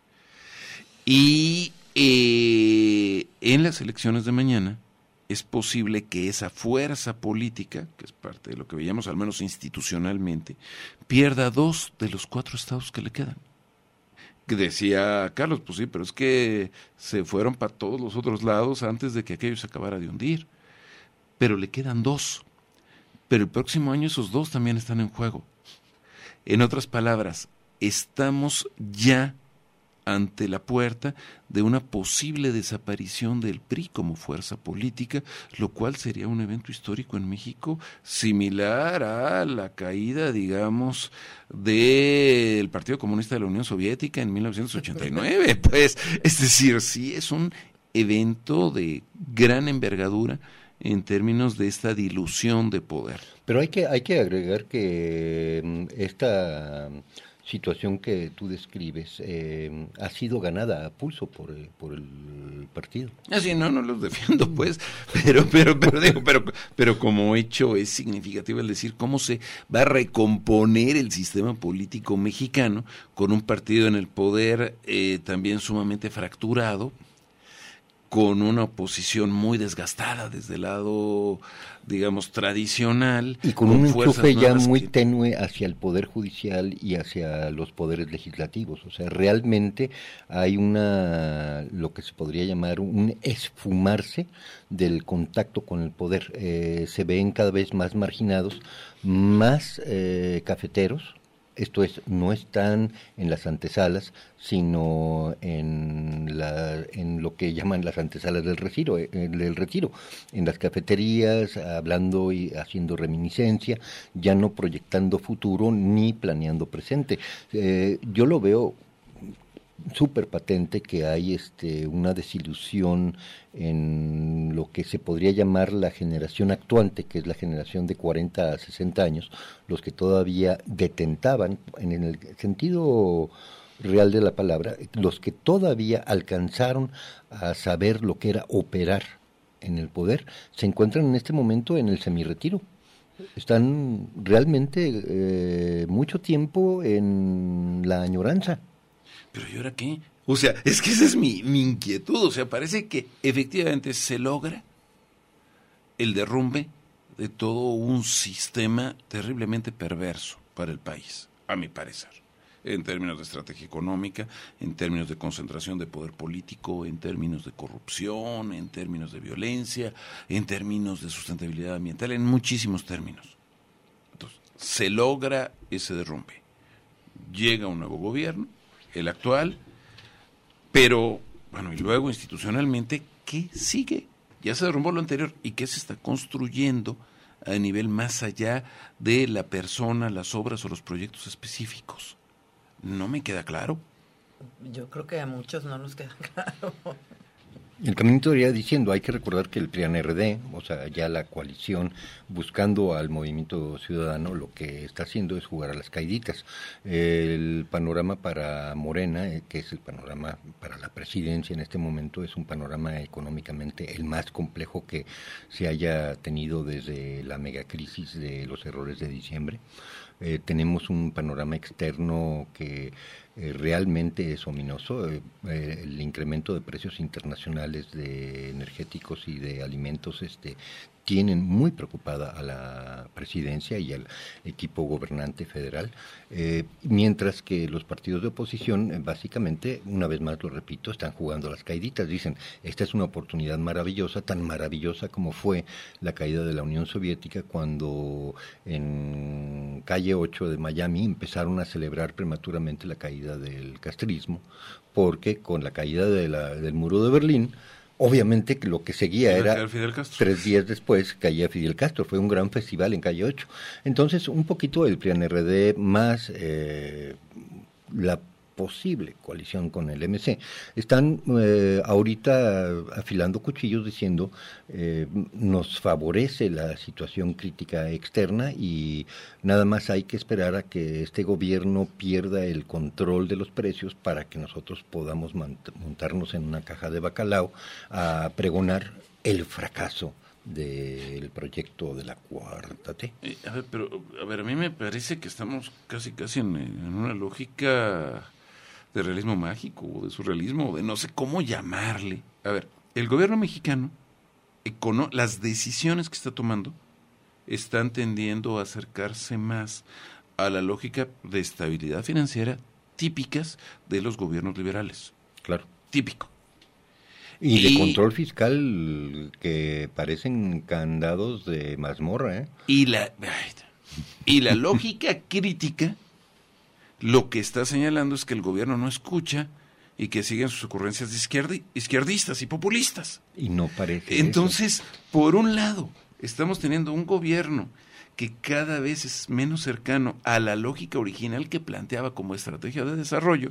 [SPEAKER 11] Y eh, en las elecciones de mañana es posible que esa fuerza política, que es parte de lo que veíamos al menos institucionalmente, pierda dos de los cuatro estados que le quedan. Que decía Carlos, pues sí, pero es que se fueron para todos los otros lados antes de que aquello se acabara de hundir. Pero le quedan dos. Pero el próximo año esos dos también están en juego. En otras palabras, estamos ya ante la puerta de una posible desaparición del P R I como fuerza política, lo cual sería un evento histórico en México similar a la caída, digamos, del Partido Comunista de la Unión Soviética en mil novecientos ochenta y nueve. Pues, es decir, sí es un evento de gran envergadura en términos de esta dilución de poder.
[SPEAKER 10] Pero hay que hay que agregar que esta situación que tú describes eh, ha sido ganada a pulso por el, por el partido.
[SPEAKER 11] Así no, no los defiendo, pues, pero, pero, pero digo, pero, pero como hecho es significativo el decir cómo se va a recomponer el sistema político mexicano con un partido en el poder eh, también sumamente fracturado, con una oposición muy desgastada desde el lado, digamos, tradicional.
[SPEAKER 10] Y con, con un enchufe ya muy que... tenue hacia el Poder Judicial y hacia los poderes legislativos. O sea, realmente hay una, lo que se podría llamar un esfumarse del contacto con el poder. Eh, se ven cada vez más marginados, más eh, cafeteros. Esto es, no están en las antesalas, sino en la, en lo que llaman las antesalas del retiro, del retiro, en las cafeterías, hablando y haciendo reminiscencia, ya no proyectando futuro ni planeando presente. Eh, yo lo veo súper patente que hay este una desilusión en lo que se podría llamar la generación actuante, que es la generación de cuarenta a sesenta años, los que todavía detentaban, en el sentido real de la palabra, los que todavía alcanzaron a saber lo que era operar en el poder, se encuentran en este momento en el semirretiro. Están realmente eh, mucho tiempo en la añoranza.
[SPEAKER 11] ¿Pero y ahora qué? O sea, es que esa es mi, mi inquietud. O sea, parece que efectivamente se logra el derrumbe de todo un sistema terriblemente perverso para el país, a mi parecer, en términos de estrategia económica, en términos de concentración de poder político, en términos de corrupción, en términos de violencia, en términos de sustentabilidad ambiental, en muchísimos términos. Entonces, se logra ese derrumbe. Llega un nuevo gobierno, el actual, pero, bueno, y luego institucionalmente, ¿qué sigue? Ya se derrumbó lo anterior, ¿y qué se está construyendo a nivel más allá de la persona, las obras o los proyectos específicos? No me queda claro.
[SPEAKER 9] Yo creo que a muchos no nos queda claro.
[SPEAKER 10] El caminito iría diciendo, hay que recordar que el P R I A N R D, o sea, ya la coalición buscando al movimiento ciudadano, lo que está haciendo es jugar a las caiditas. El panorama para Morena, eh, que es el panorama para la presidencia en este momento, es un panorama económicamente el más complejo que se haya tenido desde la megacrisis de los errores de diciembre. Eh, tenemos un panorama externo que eh, realmente es ominoso. Eh, eh, el incremento de precios internacionales de energéticos y de alimentos este, tienen muy preocupada a la presidencia y al equipo gobernante federal, eh, mientras que los partidos de oposición, eh, básicamente, una vez más lo repito, están jugando a las caiditas. Dicen, esta es una oportunidad maravillosa, tan maravillosa como fue la caída de la Unión Soviética, cuando en calle ocho de Miami empezaron a celebrar prematuramente la caída del castrismo, porque con la caída de la, del muro de Berlín, obviamente que lo que seguía era, tres días después caía Fidel Castro, fue un gran festival en calle ocho. Entonces, un poquito el P R I A N R D más eh, la posible coalición con el M C, están eh, ahorita afilando cuchillos diciendo eh, nos favorece la situación crítica externa y nada más hay que esperar a que este gobierno pierda el control de los precios para que nosotros podamos montarnos en una caja de bacalao a pregonar el fracaso del proyecto de la cuarta T.
[SPEAKER 11] Eh, a ver, pero a ver, a mí me parece que estamos casi casi en, en una lógica de realismo mágico, o de surrealismo, o de no sé cómo llamarle. A ver, el gobierno mexicano, econo- las decisiones que está tomando, están tendiendo a acercarse más a la lógica de estabilidad financiera típicas de los gobiernos liberales.
[SPEAKER 10] Claro.
[SPEAKER 11] Típico.
[SPEAKER 10] Y, y de control fiscal que parecen candados de mazmorra, ¿eh?
[SPEAKER 11] Y la, y la lógica crítica lo que está señalando es que el gobierno no escucha y que siguen sus ocurrencias de izquierdi, izquierdistas y populistas.
[SPEAKER 10] Y no parece
[SPEAKER 11] Entonces,
[SPEAKER 10] eso.
[SPEAKER 11] por un lado, estamos teniendo un gobierno que cada vez es menos cercano a la lógica original que planteaba como estrategia de desarrollo,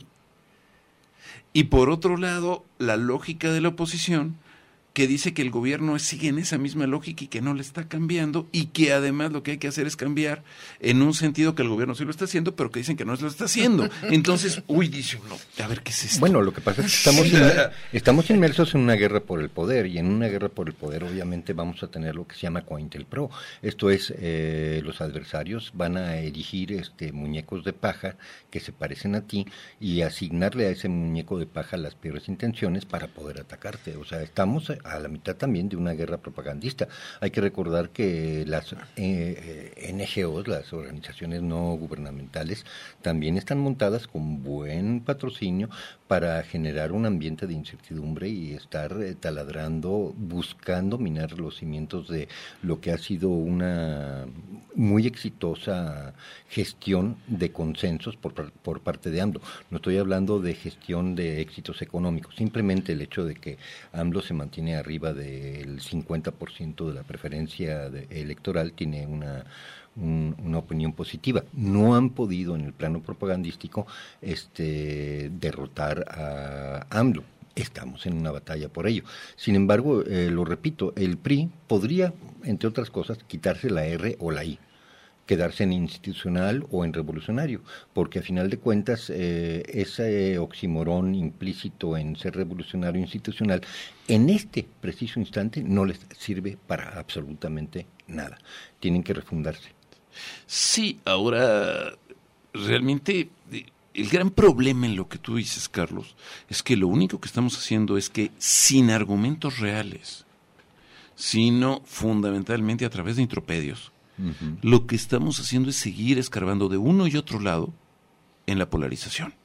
[SPEAKER 11] y por otro lado, la lógica de la oposición, que dice que el gobierno sigue en esa misma lógica y que no le está cambiando, y que además lo que hay que hacer es cambiar en un sentido que el gobierno sí lo está haciendo, pero que dicen que no lo está haciendo. Entonces, uy, dice uno, a ver qué es esto.
[SPEAKER 10] Bueno, lo que pasa es que estamos, inmer- estamos inmersos en una guerra por el poder, y en una guerra por el poder obviamente vamos a tener lo que se llama COINTELPRO. Esto es, eh, los adversarios van a erigir este muñecos de paja que se parecen a ti y asignarle a ese muñeco de paja las peores intenciones para poder atacarte. O sea, estamos a la mitad también de una guerra propagandista. Hay que recordar que las eh, N G Os, las organizaciones no gubernamentales, también están montadas con buen patrocinio para generar un ambiente de incertidumbre y estar eh, taladrando, buscando minar los cimientos de lo que ha sido una muy exitosa gestión de consensos por, por parte de AMLO. No estoy hablando de gestión de éxitos económicos, simplemente el hecho de que AMLO se mantiene arriba del cincuenta por ciento de la preferencia de, electoral tiene una Un, una opinión positiva. No han podido en el plano propagandístico este derrotar a AMLO. Estamos en una batalla por ello. Sin embargo, eh, lo repito, el P R I podría, entre otras cosas, quitarse la R o la I, quedarse en institucional o en revolucionario, porque a final de cuentas eh, ese oxímoron implícito en ser revolucionario institucional en este preciso instante no les sirve para absolutamente nada. Tienen que refundarse.
[SPEAKER 11] Sí, ahora realmente el gran problema en lo que tú dices, Carlos, es que lo único que estamos haciendo es que sin argumentos reales, sino fundamentalmente a través de intropedios, uh-huh. Lo que estamos haciendo es seguir escarbando de uno y otro lado en la polarización.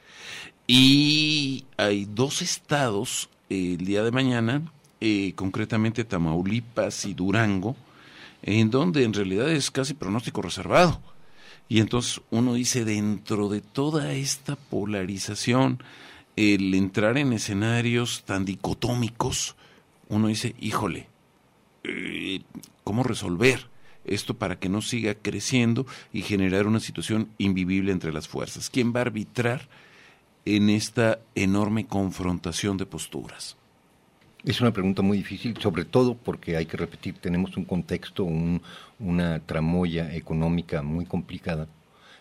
[SPEAKER 11] Y hay dos estados eh, el día de mañana, eh, concretamente Tamaulipas y Durango, en donde en realidad es casi pronóstico reservado. Y entonces uno dice, dentro de toda esta polarización, el entrar en escenarios tan dicotómicos, uno dice, híjole, eh, ¿cómo resolver esto para que no siga creciendo y generar una situación invivible entre las fuerzas? ¿Quién va a arbitrar en esta enorme confrontación de posturas?
[SPEAKER 10] Es una pregunta muy difícil, sobre todo porque hay que repetir, tenemos un contexto, un, una tramoya económica muy complicada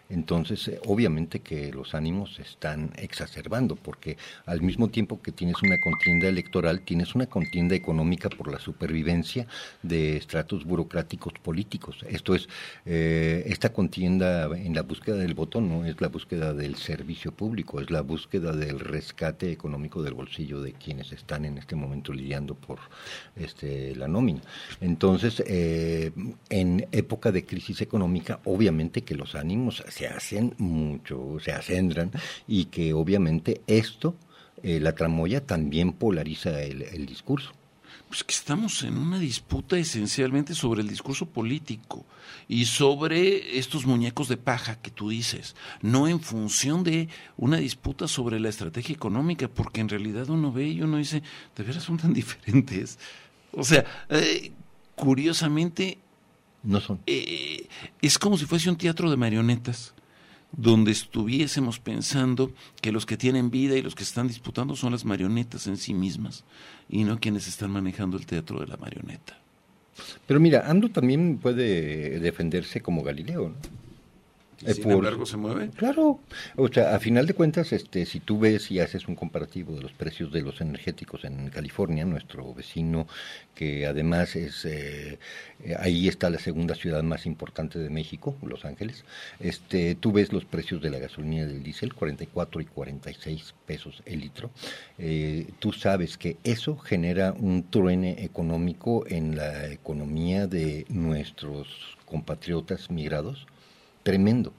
[SPEAKER 10] Entonces, eh, obviamente que los ánimos se están exacerbando, porque al mismo tiempo que tienes una contienda electoral, tienes una contienda económica por la supervivencia de estratos burocráticos políticos. Esto es, eh, esta contienda en la búsqueda del voto no es la búsqueda del servicio público, es la búsqueda del rescate económico del bolsillo de quienes están en este momento lidiando por este, la nómina. Entonces, eh, en época de crisis económica, obviamente que los ánimos se hacen mucho, se acendran, y que obviamente esto, eh, la tramoya, también polariza el, el discurso.
[SPEAKER 11] Pues que estamos en una disputa esencialmente sobre el discurso político y sobre estos muñecos de paja que tú dices, no en función de una disputa sobre la estrategia económica, porque en realidad uno ve y uno dice, de veras son tan diferentes. O sea, eh, curiosamente,
[SPEAKER 10] no son.
[SPEAKER 11] Eh, es como si fuese un teatro de marionetas, donde estuviésemos pensando que los que tienen vida y los que están disputando son las marionetas en sí mismas y no quienes están manejando el teatro de la marioneta.
[SPEAKER 10] Pero mira, AMLO también puede defenderse como Galileo, ¿no?
[SPEAKER 11] ¿Y sin embargo se mueve?
[SPEAKER 10] Claro, o sea, a final de cuentas, este, si tú ves y haces un comparativo de los precios de los energéticos en California, nuestro vecino, que además es, eh, ahí está la segunda ciudad más importante de México, Los Ángeles, este, tú ves los precios de la gasolina y del diésel, cuarenta y cuatro y cuarenta y seis pesos el litro, eh, tú sabes que eso genera un truene económico en la economía de nuestros compatriotas migrados, tremendo.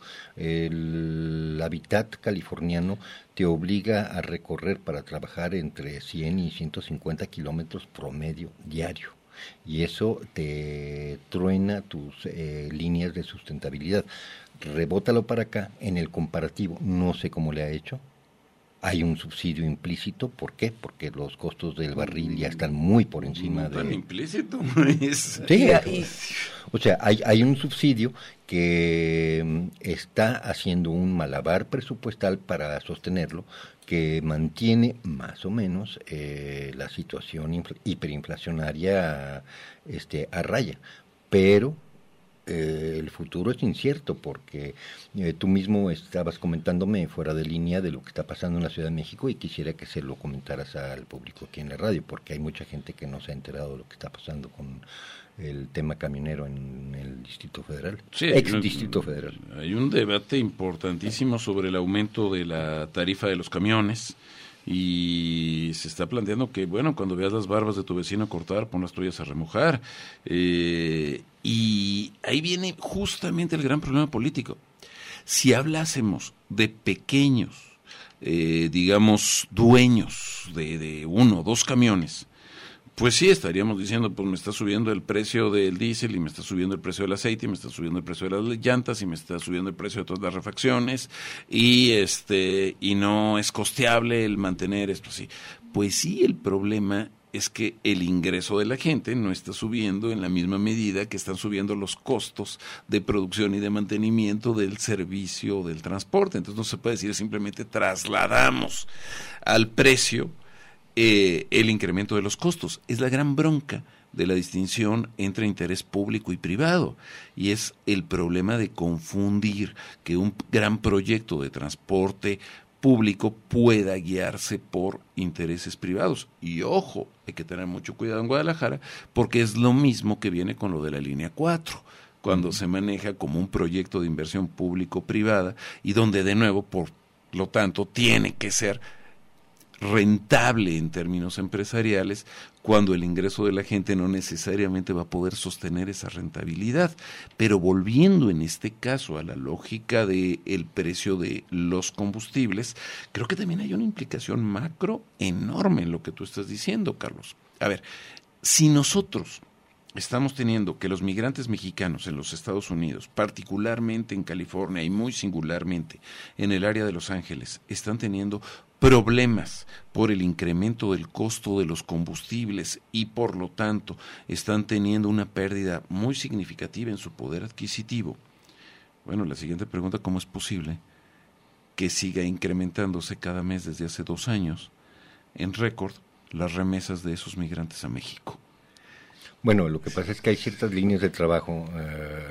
[SPEAKER 10] El hábitat californiano te obliga a recorrer para trabajar entre cien y ciento cincuenta kilómetros promedio diario, y eso te truena tus eh, líneas de sustentabilidad. Rebótalo para acá en el comparativo, no sé cómo le ha hecho. Hay un subsidio implícito, ¿por qué? Porque los costos del barril ya están muy por encima
[SPEAKER 11] no
[SPEAKER 10] de...
[SPEAKER 11] tan implícito, no es...
[SPEAKER 10] Sí, y, o sea, hay, hay un subsidio que está haciendo un malabar presupuestal para sostenerlo, que mantiene más o menos eh, la situación hiperinflacionaria este, a raya, pero... Eh, el futuro es incierto, porque eh, tú mismo estabas comentándome fuera de línea de lo que está pasando en la Ciudad de México, y quisiera que se lo comentaras al público aquí en la radio, porque hay mucha gente que no se ha enterado de lo que está pasando con el tema camionero en el Distrito Federal,
[SPEAKER 11] sí,
[SPEAKER 10] ex
[SPEAKER 11] hay,
[SPEAKER 10] Distrito Federal.
[SPEAKER 11] Hay un debate importantísimo sobre el aumento de la tarifa de los camiones, y se está planteando que, bueno, cuando veas las barbas de tu vecino cortar, pon las tuyas a remojar. Eh, y ahí viene justamente el gran problema político. Si hablásemos de pequeños, eh, digamos, dueños de, de uno o dos camiones, pues sí, estaríamos diciendo, pues me está subiendo el precio del diésel, y me está subiendo el precio del aceite, y me está subiendo el precio de las llantas, y me está subiendo el precio de todas las refacciones, y este y no es costeable el mantener esto así. Pues sí, el problema es que el ingreso de la gente no está subiendo en la misma medida que están subiendo los costos de producción y de mantenimiento del servicio del transporte. Entonces no se puede decir simplemente trasladamos al precio Eh, el incremento de los costos. Es la gran bronca de la distinción entre interés público y privado, y es el problema de confundir que un gran proyecto de transporte público pueda guiarse por intereses privados. Y ojo, hay que tener mucho cuidado en Guadalajara, porque es lo mismo que viene con lo de la línea cuatro, cuando se maneja como un proyecto de inversión público-privada, y donde de nuevo, por lo tanto, tiene que ser rentable en términos empresariales, cuando el ingreso de la gente no necesariamente va a poder sostener esa rentabilidad. Pero volviendo en este caso a la lógica del precio de los combustibles, creo que también hay una implicación macro enorme en lo que tú estás diciendo, Carlos. A ver, si nosotros estamos teniendo que los migrantes mexicanos en los Estados Unidos, particularmente en California y muy singularmente en el área de Los Ángeles, están teniendo problemas por el incremento del costo de los combustibles, y por lo tanto están teniendo una pérdida muy significativa en su poder adquisitivo. Bueno, la siguiente pregunta: ¿cómo es posible que siga incrementándose cada mes desde hace dos años en récord las remesas de esos migrantes a México?
[SPEAKER 10] Bueno, lo que pasa es que hay ciertas líneas de trabajo, eh,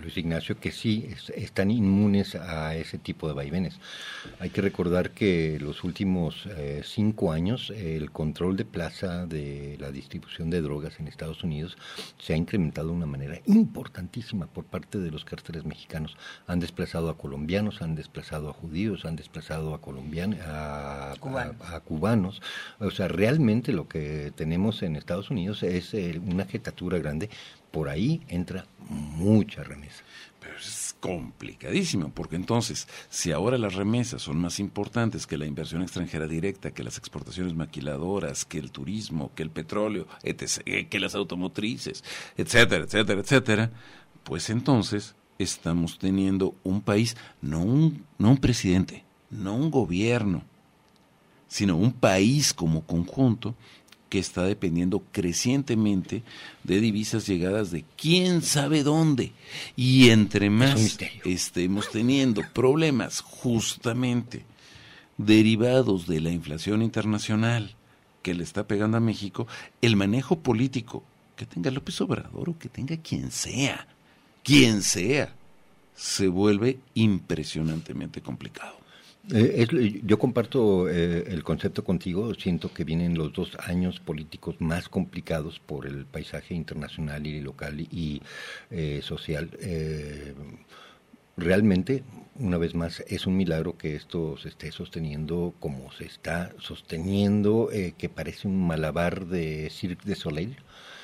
[SPEAKER 10] Luis Ignacio, que sí es, están inmunes a ese tipo de vaivenes. Hay que recordar que los últimos eh, cinco años eh, el control de plaza de la distribución de drogas en Estados Unidos se ha incrementado de una manera importantísima por parte de los cárteles mexicanos. Han desplazado a colombianos, han desplazado a judíos, han desplazado a colombianos, a,
[SPEAKER 9] Cubanos.
[SPEAKER 10] a, a cubanos. O sea, realmente lo que tenemos en Estados Unidos es eh, una jetatura grande. Por ahí entra mucha remesa.
[SPEAKER 11] Pero es complicadísimo, porque entonces, si ahora las remesas son más importantes que la inversión extranjera directa, que las exportaciones maquiladoras, que el turismo, que el petróleo, etcétera, que las automotrices, etcétera, etcétera, etcétera, pues entonces estamos teniendo un país, no un, no un presidente, no un gobierno, sino un país como conjunto que está dependiendo crecientemente de divisas llegadas de quién sabe dónde. Y entre más estemos teniendo problemas justamente derivados de la inflación internacional que le está pegando a México, el manejo político, que tenga López Obrador o que tenga quien sea, quien sea, se vuelve impresionantemente complicado.
[SPEAKER 10] Eh, es, yo comparto eh, el concepto contigo, siento que vienen los dos años políticos más complicados por el paisaje internacional y local y eh, social. Eh, realmente, una vez más, es un milagro que esto se esté sosteniendo como se está sosteniendo, eh, que parece un malabar de Cirque du Soleil.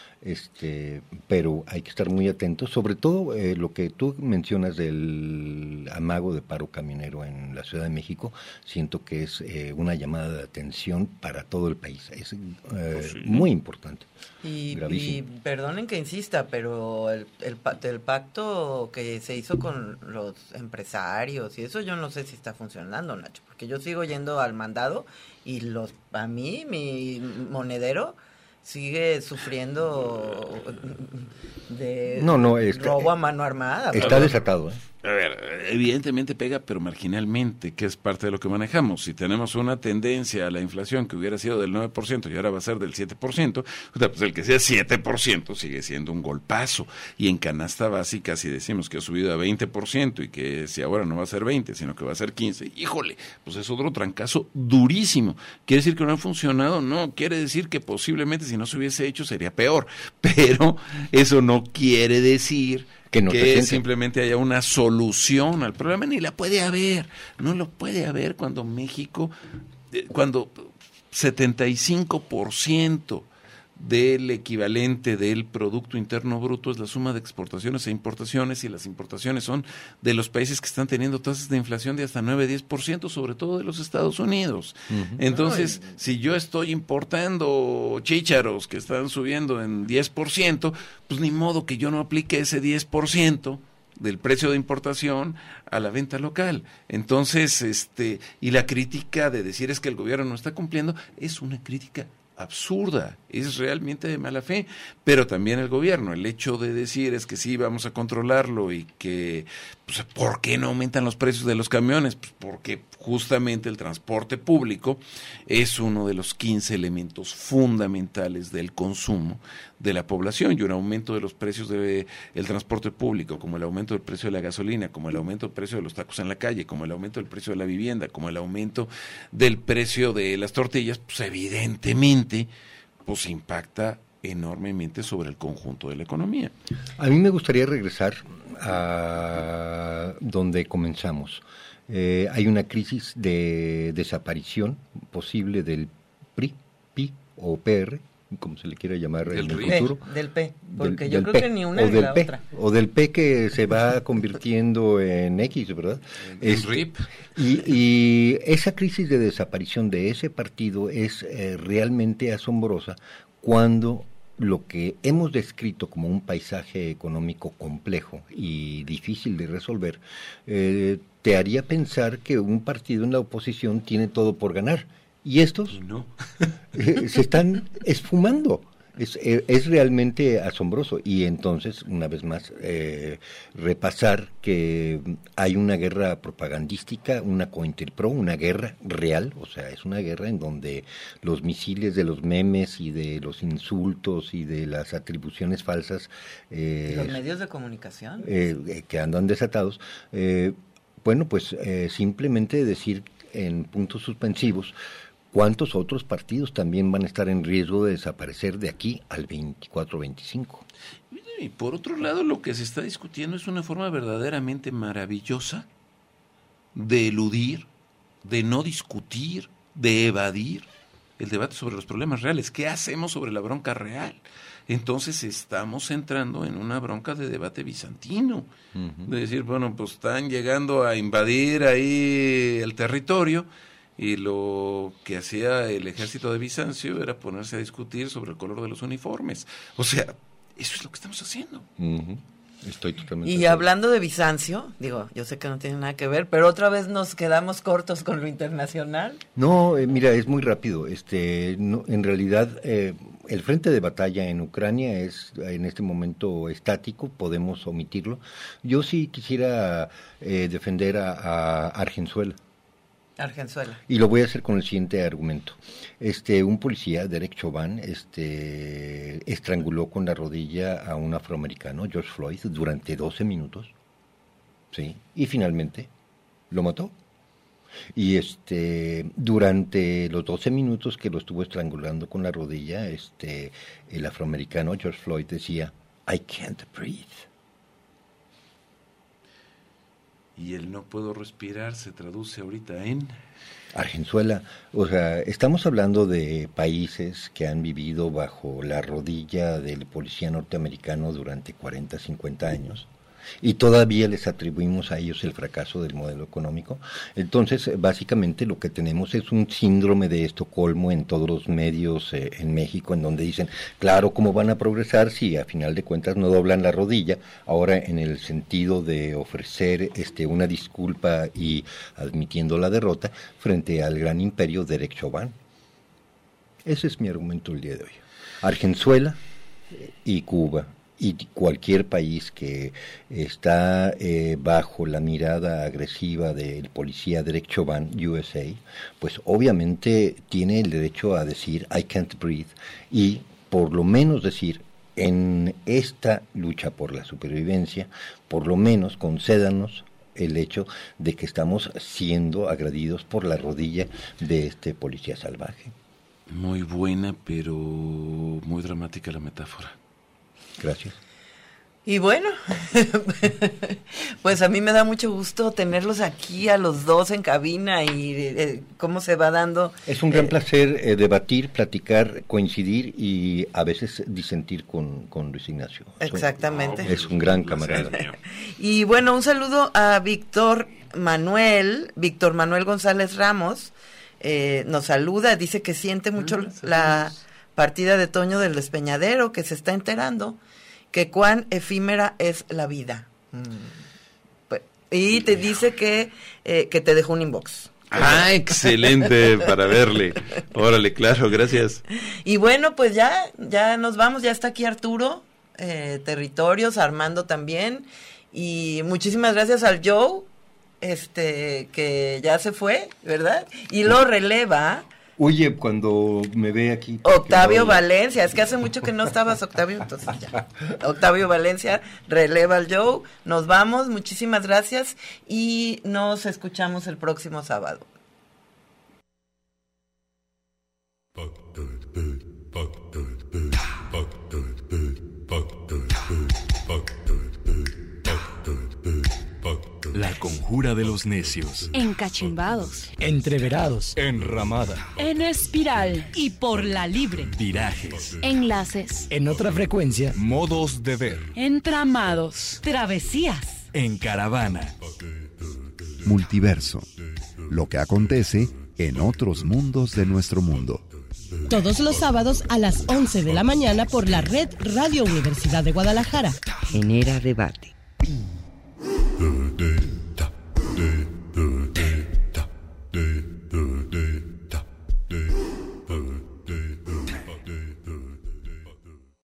[SPEAKER 10] Este, pero hay que estar muy atentos, sobre todo eh, lo que tú mencionas del amago de paro camionero en la Ciudad de México. Siento que es eh, una llamada de atención para todo el país, es eh, oh, sí. muy importante.
[SPEAKER 9] Y, y perdonen que insista, pero el, el, el pacto que se hizo con los empresarios y eso yo no sé si está funcionando, Nacho, porque yo sigo yendo al mandado y los a mí, mi monedero sigue sufriendo de
[SPEAKER 10] no, no, está,
[SPEAKER 9] robo a mano armada.
[SPEAKER 10] Está pero, desatado. ¿eh?
[SPEAKER 11] A ver, evidentemente pega, pero marginalmente, que es parte de lo que manejamos. Si tenemos una tendencia a la inflación que hubiera sido del nueve por ciento y ahora va a ser del siete por ciento, pues el que sea siete por ciento sigue siendo un golpazo. Y en canasta básica, si decimos que ha subido a veinte por ciento y que si ahora no va a ser veinte, sino que va a ser quince, híjole, pues es otro trancazo durísimo. ¿Quiere decir que no ha funcionado? No, quiere decir que posiblemente si no se hubiese hecho sería peor. Pero eso no quiere decir que, no que simplemente haya una solución al problema, ni la puede haber, no lo puede haber cuando México, cuando setenta y cinco por ciento del equivalente del Producto Interno Bruto es la suma de exportaciones e importaciones, y las importaciones son de los países que están teniendo tasas de inflación de hasta nueve a diez por ciento, sobre todo de los Estados Unidos. Uh-huh. Entonces, Ay. si yo estoy importando chícharos que están subiendo en diez por ciento, pues ni modo que yo no aplique ese diez por ciento del precio de importación a la venta local. Entonces, este, y la crítica de decir es que el gobierno no está cumpliendo, es una crítica absurda, es realmente de mala fe, pero también el gobierno, el hecho de decir es que sí, vamos a controlarlo y que, pues, ¿por qué no aumentan los precios de los camiones? Pues porque justamente el transporte público es uno de los quince elementos fundamentales del consumo de la población, y un aumento de los precios del transporte público, como el aumento del precio de la gasolina, como el aumento del precio de los tacos en la calle, como el aumento del precio de la vivienda, como el aumento del precio de las tortillas, pues evidentemente pues impacta enormemente sobre el conjunto de la economía.
[SPEAKER 10] A mí me gustaría regresar a donde comenzamos. Eh, hay una crisis de desaparición posible del P R I, P I o P R, como se le quiera llamar en el futuro.
[SPEAKER 9] P, del P, porque
[SPEAKER 10] del,
[SPEAKER 9] yo
[SPEAKER 10] del
[SPEAKER 9] creo
[SPEAKER 10] P,
[SPEAKER 9] que ni una
[SPEAKER 10] o
[SPEAKER 9] ni
[SPEAKER 10] del
[SPEAKER 9] la
[SPEAKER 10] P,
[SPEAKER 9] otra.
[SPEAKER 10] O del P que se va convirtiendo en X, ¿verdad?
[SPEAKER 11] El este, R I P.
[SPEAKER 10] Y, y esa crisis de desaparición de ese partido es eh, realmente asombrosa cuando lo que hemos descrito como un paisaje económico complejo y difícil de resolver, eh, te haría pensar que un partido en la oposición tiene todo por ganar. Y estos
[SPEAKER 11] no.
[SPEAKER 10] eh, se están esfumando. Es, es realmente asombroso. Y entonces, una vez más, eh, repasar que hay una guerra propagandística, una COINTELPRO, una guerra real, o sea, es una guerra en donde los misiles de los memes y de los insultos y de las atribuciones falsas... Eh,
[SPEAKER 9] los medios de comunicación.
[SPEAKER 10] Eh, que andan desatados. Eh, bueno, pues eh, simplemente decir en puntos suspensivos... ¿Cuántos otros partidos también van a estar en riesgo de desaparecer de aquí al veinticuatro veinticinco?
[SPEAKER 11] Y por otro lado, lo que se está discutiendo es una forma verdaderamente maravillosa de eludir, de no discutir, de evadir el debate sobre los problemas reales. ¿Qué hacemos sobre la bronca real? Entonces estamos entrando en una bronca de debate bizantino, uh-huh. de decir, bueno, pues están llegando a invadir ahí el territorio, y lo que hacía el ejército de Bizancio era ponerse a discutir sobre el color de los uniformes. O sea, eso es lo que estamos haciendo.
[SPEAKER 10] Uh-huh. Estoy totalmente...
[SPEAKER 9] Y hablando de Bizancio, digo, yo sé que no tiene nada que ver, pero otra vez nos quedamos cortos con lo internacional.
[SPEAKER 10] No, eh, mira, es muy rápido. Este, no, en realidad, eh, el frente de batalla en Ucrania es en este momento estático, podemos omitirlo. Yo sí quisiera eh, defender a, a Argenzuela.
[SPEAKER 9] Argenzuela.
[SPEAKER 10] Y lo voy a hacer con el siguiente argumento. Este, un policía, Derek Chauvin, este, estranguló con la rodilla a un afroamericano, George Floyd, durante doce minutos, sí, y finalmente lo mató. Y este, durante los doce minutos que lo estuvo estrangulando con la rodilla, este, el afroamericano George Floyd decía, I can't breathe.
[SPEAKER 11] Y el no puedo respirar se traduce ahorita en...
[SPEAKER 10] Argenzuela, o sea, estamos hablando de países que han vivido bajo la rodilla del policía norteamericano durante cuarenta, cincuenta años. Y todavía les atribuimos a ellos el fracaso del modelo económico. Entonces, básicamente lo que tenemos es un síndrome de Estocolmo en todos los medios eh, en México, en donde dicen, claro, ¿cómo van a progresar si a final de cuentas no doblan la rodilla? Ahora, en el sentido de ofrecer este, una disculpa y admitiendo la derrota frente al gran imperio de Derek Chauvin. Ese es mi argumento el día de hoy. Argenzuela y Cuba. Y cualquier país que está eh, bajo la mirada agresiva del policía Derek Chauvin, U S A, pues obviamente tiene el derecho a decir I can't breathe y por lo menos decir en esta lucha por la supervivencia, por lo menos concédanos el hecho de que estamos siendo agredidos por la rodilla de este policía salvaje.
[SPEAKER 11] Muy buena, pero muy dramática la metáfora.
[SPEAKER 10] Gracias.
[SPEAKER 9] Y bueno, pues a mí me da mucho gusto tenerlos aquí a los dos en cabina y eh, cómo se va dando.
[SPEAKER 10] Es un gran
[SPEAKER 9] eh,
[SPEAKER 10] placer eh, debatir, platicar, coincidir y a veces disentir con, con Luis Ignacio.
[SPEAKER 9] Exactamente.
[SPEAKER 10] Es un gran camarada.
[SPEAKER 9] Y bueno, un saludo a Víctor Manuel, Víctor Manuel González Ramos, eh, nos saluda, dice que siente mucho ah, la partida de Toño del Despeñadero, que se está enterando que cuán efímera es la vida. Mm. Y te dice que, eh, que te dejó un inbox.
[SPEAKER 11] Ah, excelente, para verle. Órale, claro, gracias.
[SPEAKER 9] Y bueno, pues ya, ya nos vamos, ya está aquí Arturo, eh, Territorios, Armando también, y muchísimas gracias al Joe, este, que ya se fue, ¿verdad? Y lo releva...
[SPEAKER 10] Oye, cuando me ve aquí...
[SPEAKER 9] Octavio Valencia, es que hace mucho que no estabas, Octavio, entonces ya. Octavio Valencia releva al Joe. Nos vamos, muchísimas gracias y nos escuchamos el próximo sábado.
[SPEAKER 2] La conjura de los necios.
[SPEAKER 5] Encachimbados.
[SPEAKER 4] Entreverados.
[SPEAKER 2] Enramada.
[SPEAKER 6] En espiral.
[SPEAKER 5] Y por la libre.
[SPEAKER 2] Virajes.
[SPEAKER 5] Enlaces.
[SPEAKER 4] En otra frecuencia.
[SPEAKER 2] Modos de ver.
[SPEAKER 6] Entramados.
[SPEAKER 5] Travesías.
[SPEAKER 2] En caravana.
[SPEAKER 12] Multiverso. Lo que acontece en otros mundos de nuestro mundo.
[SPEAKER 7] Todos los sábados a las once de la mañana por la red Radio Universidad de Guadalajara.
[SPEAKER 1] Genera debate.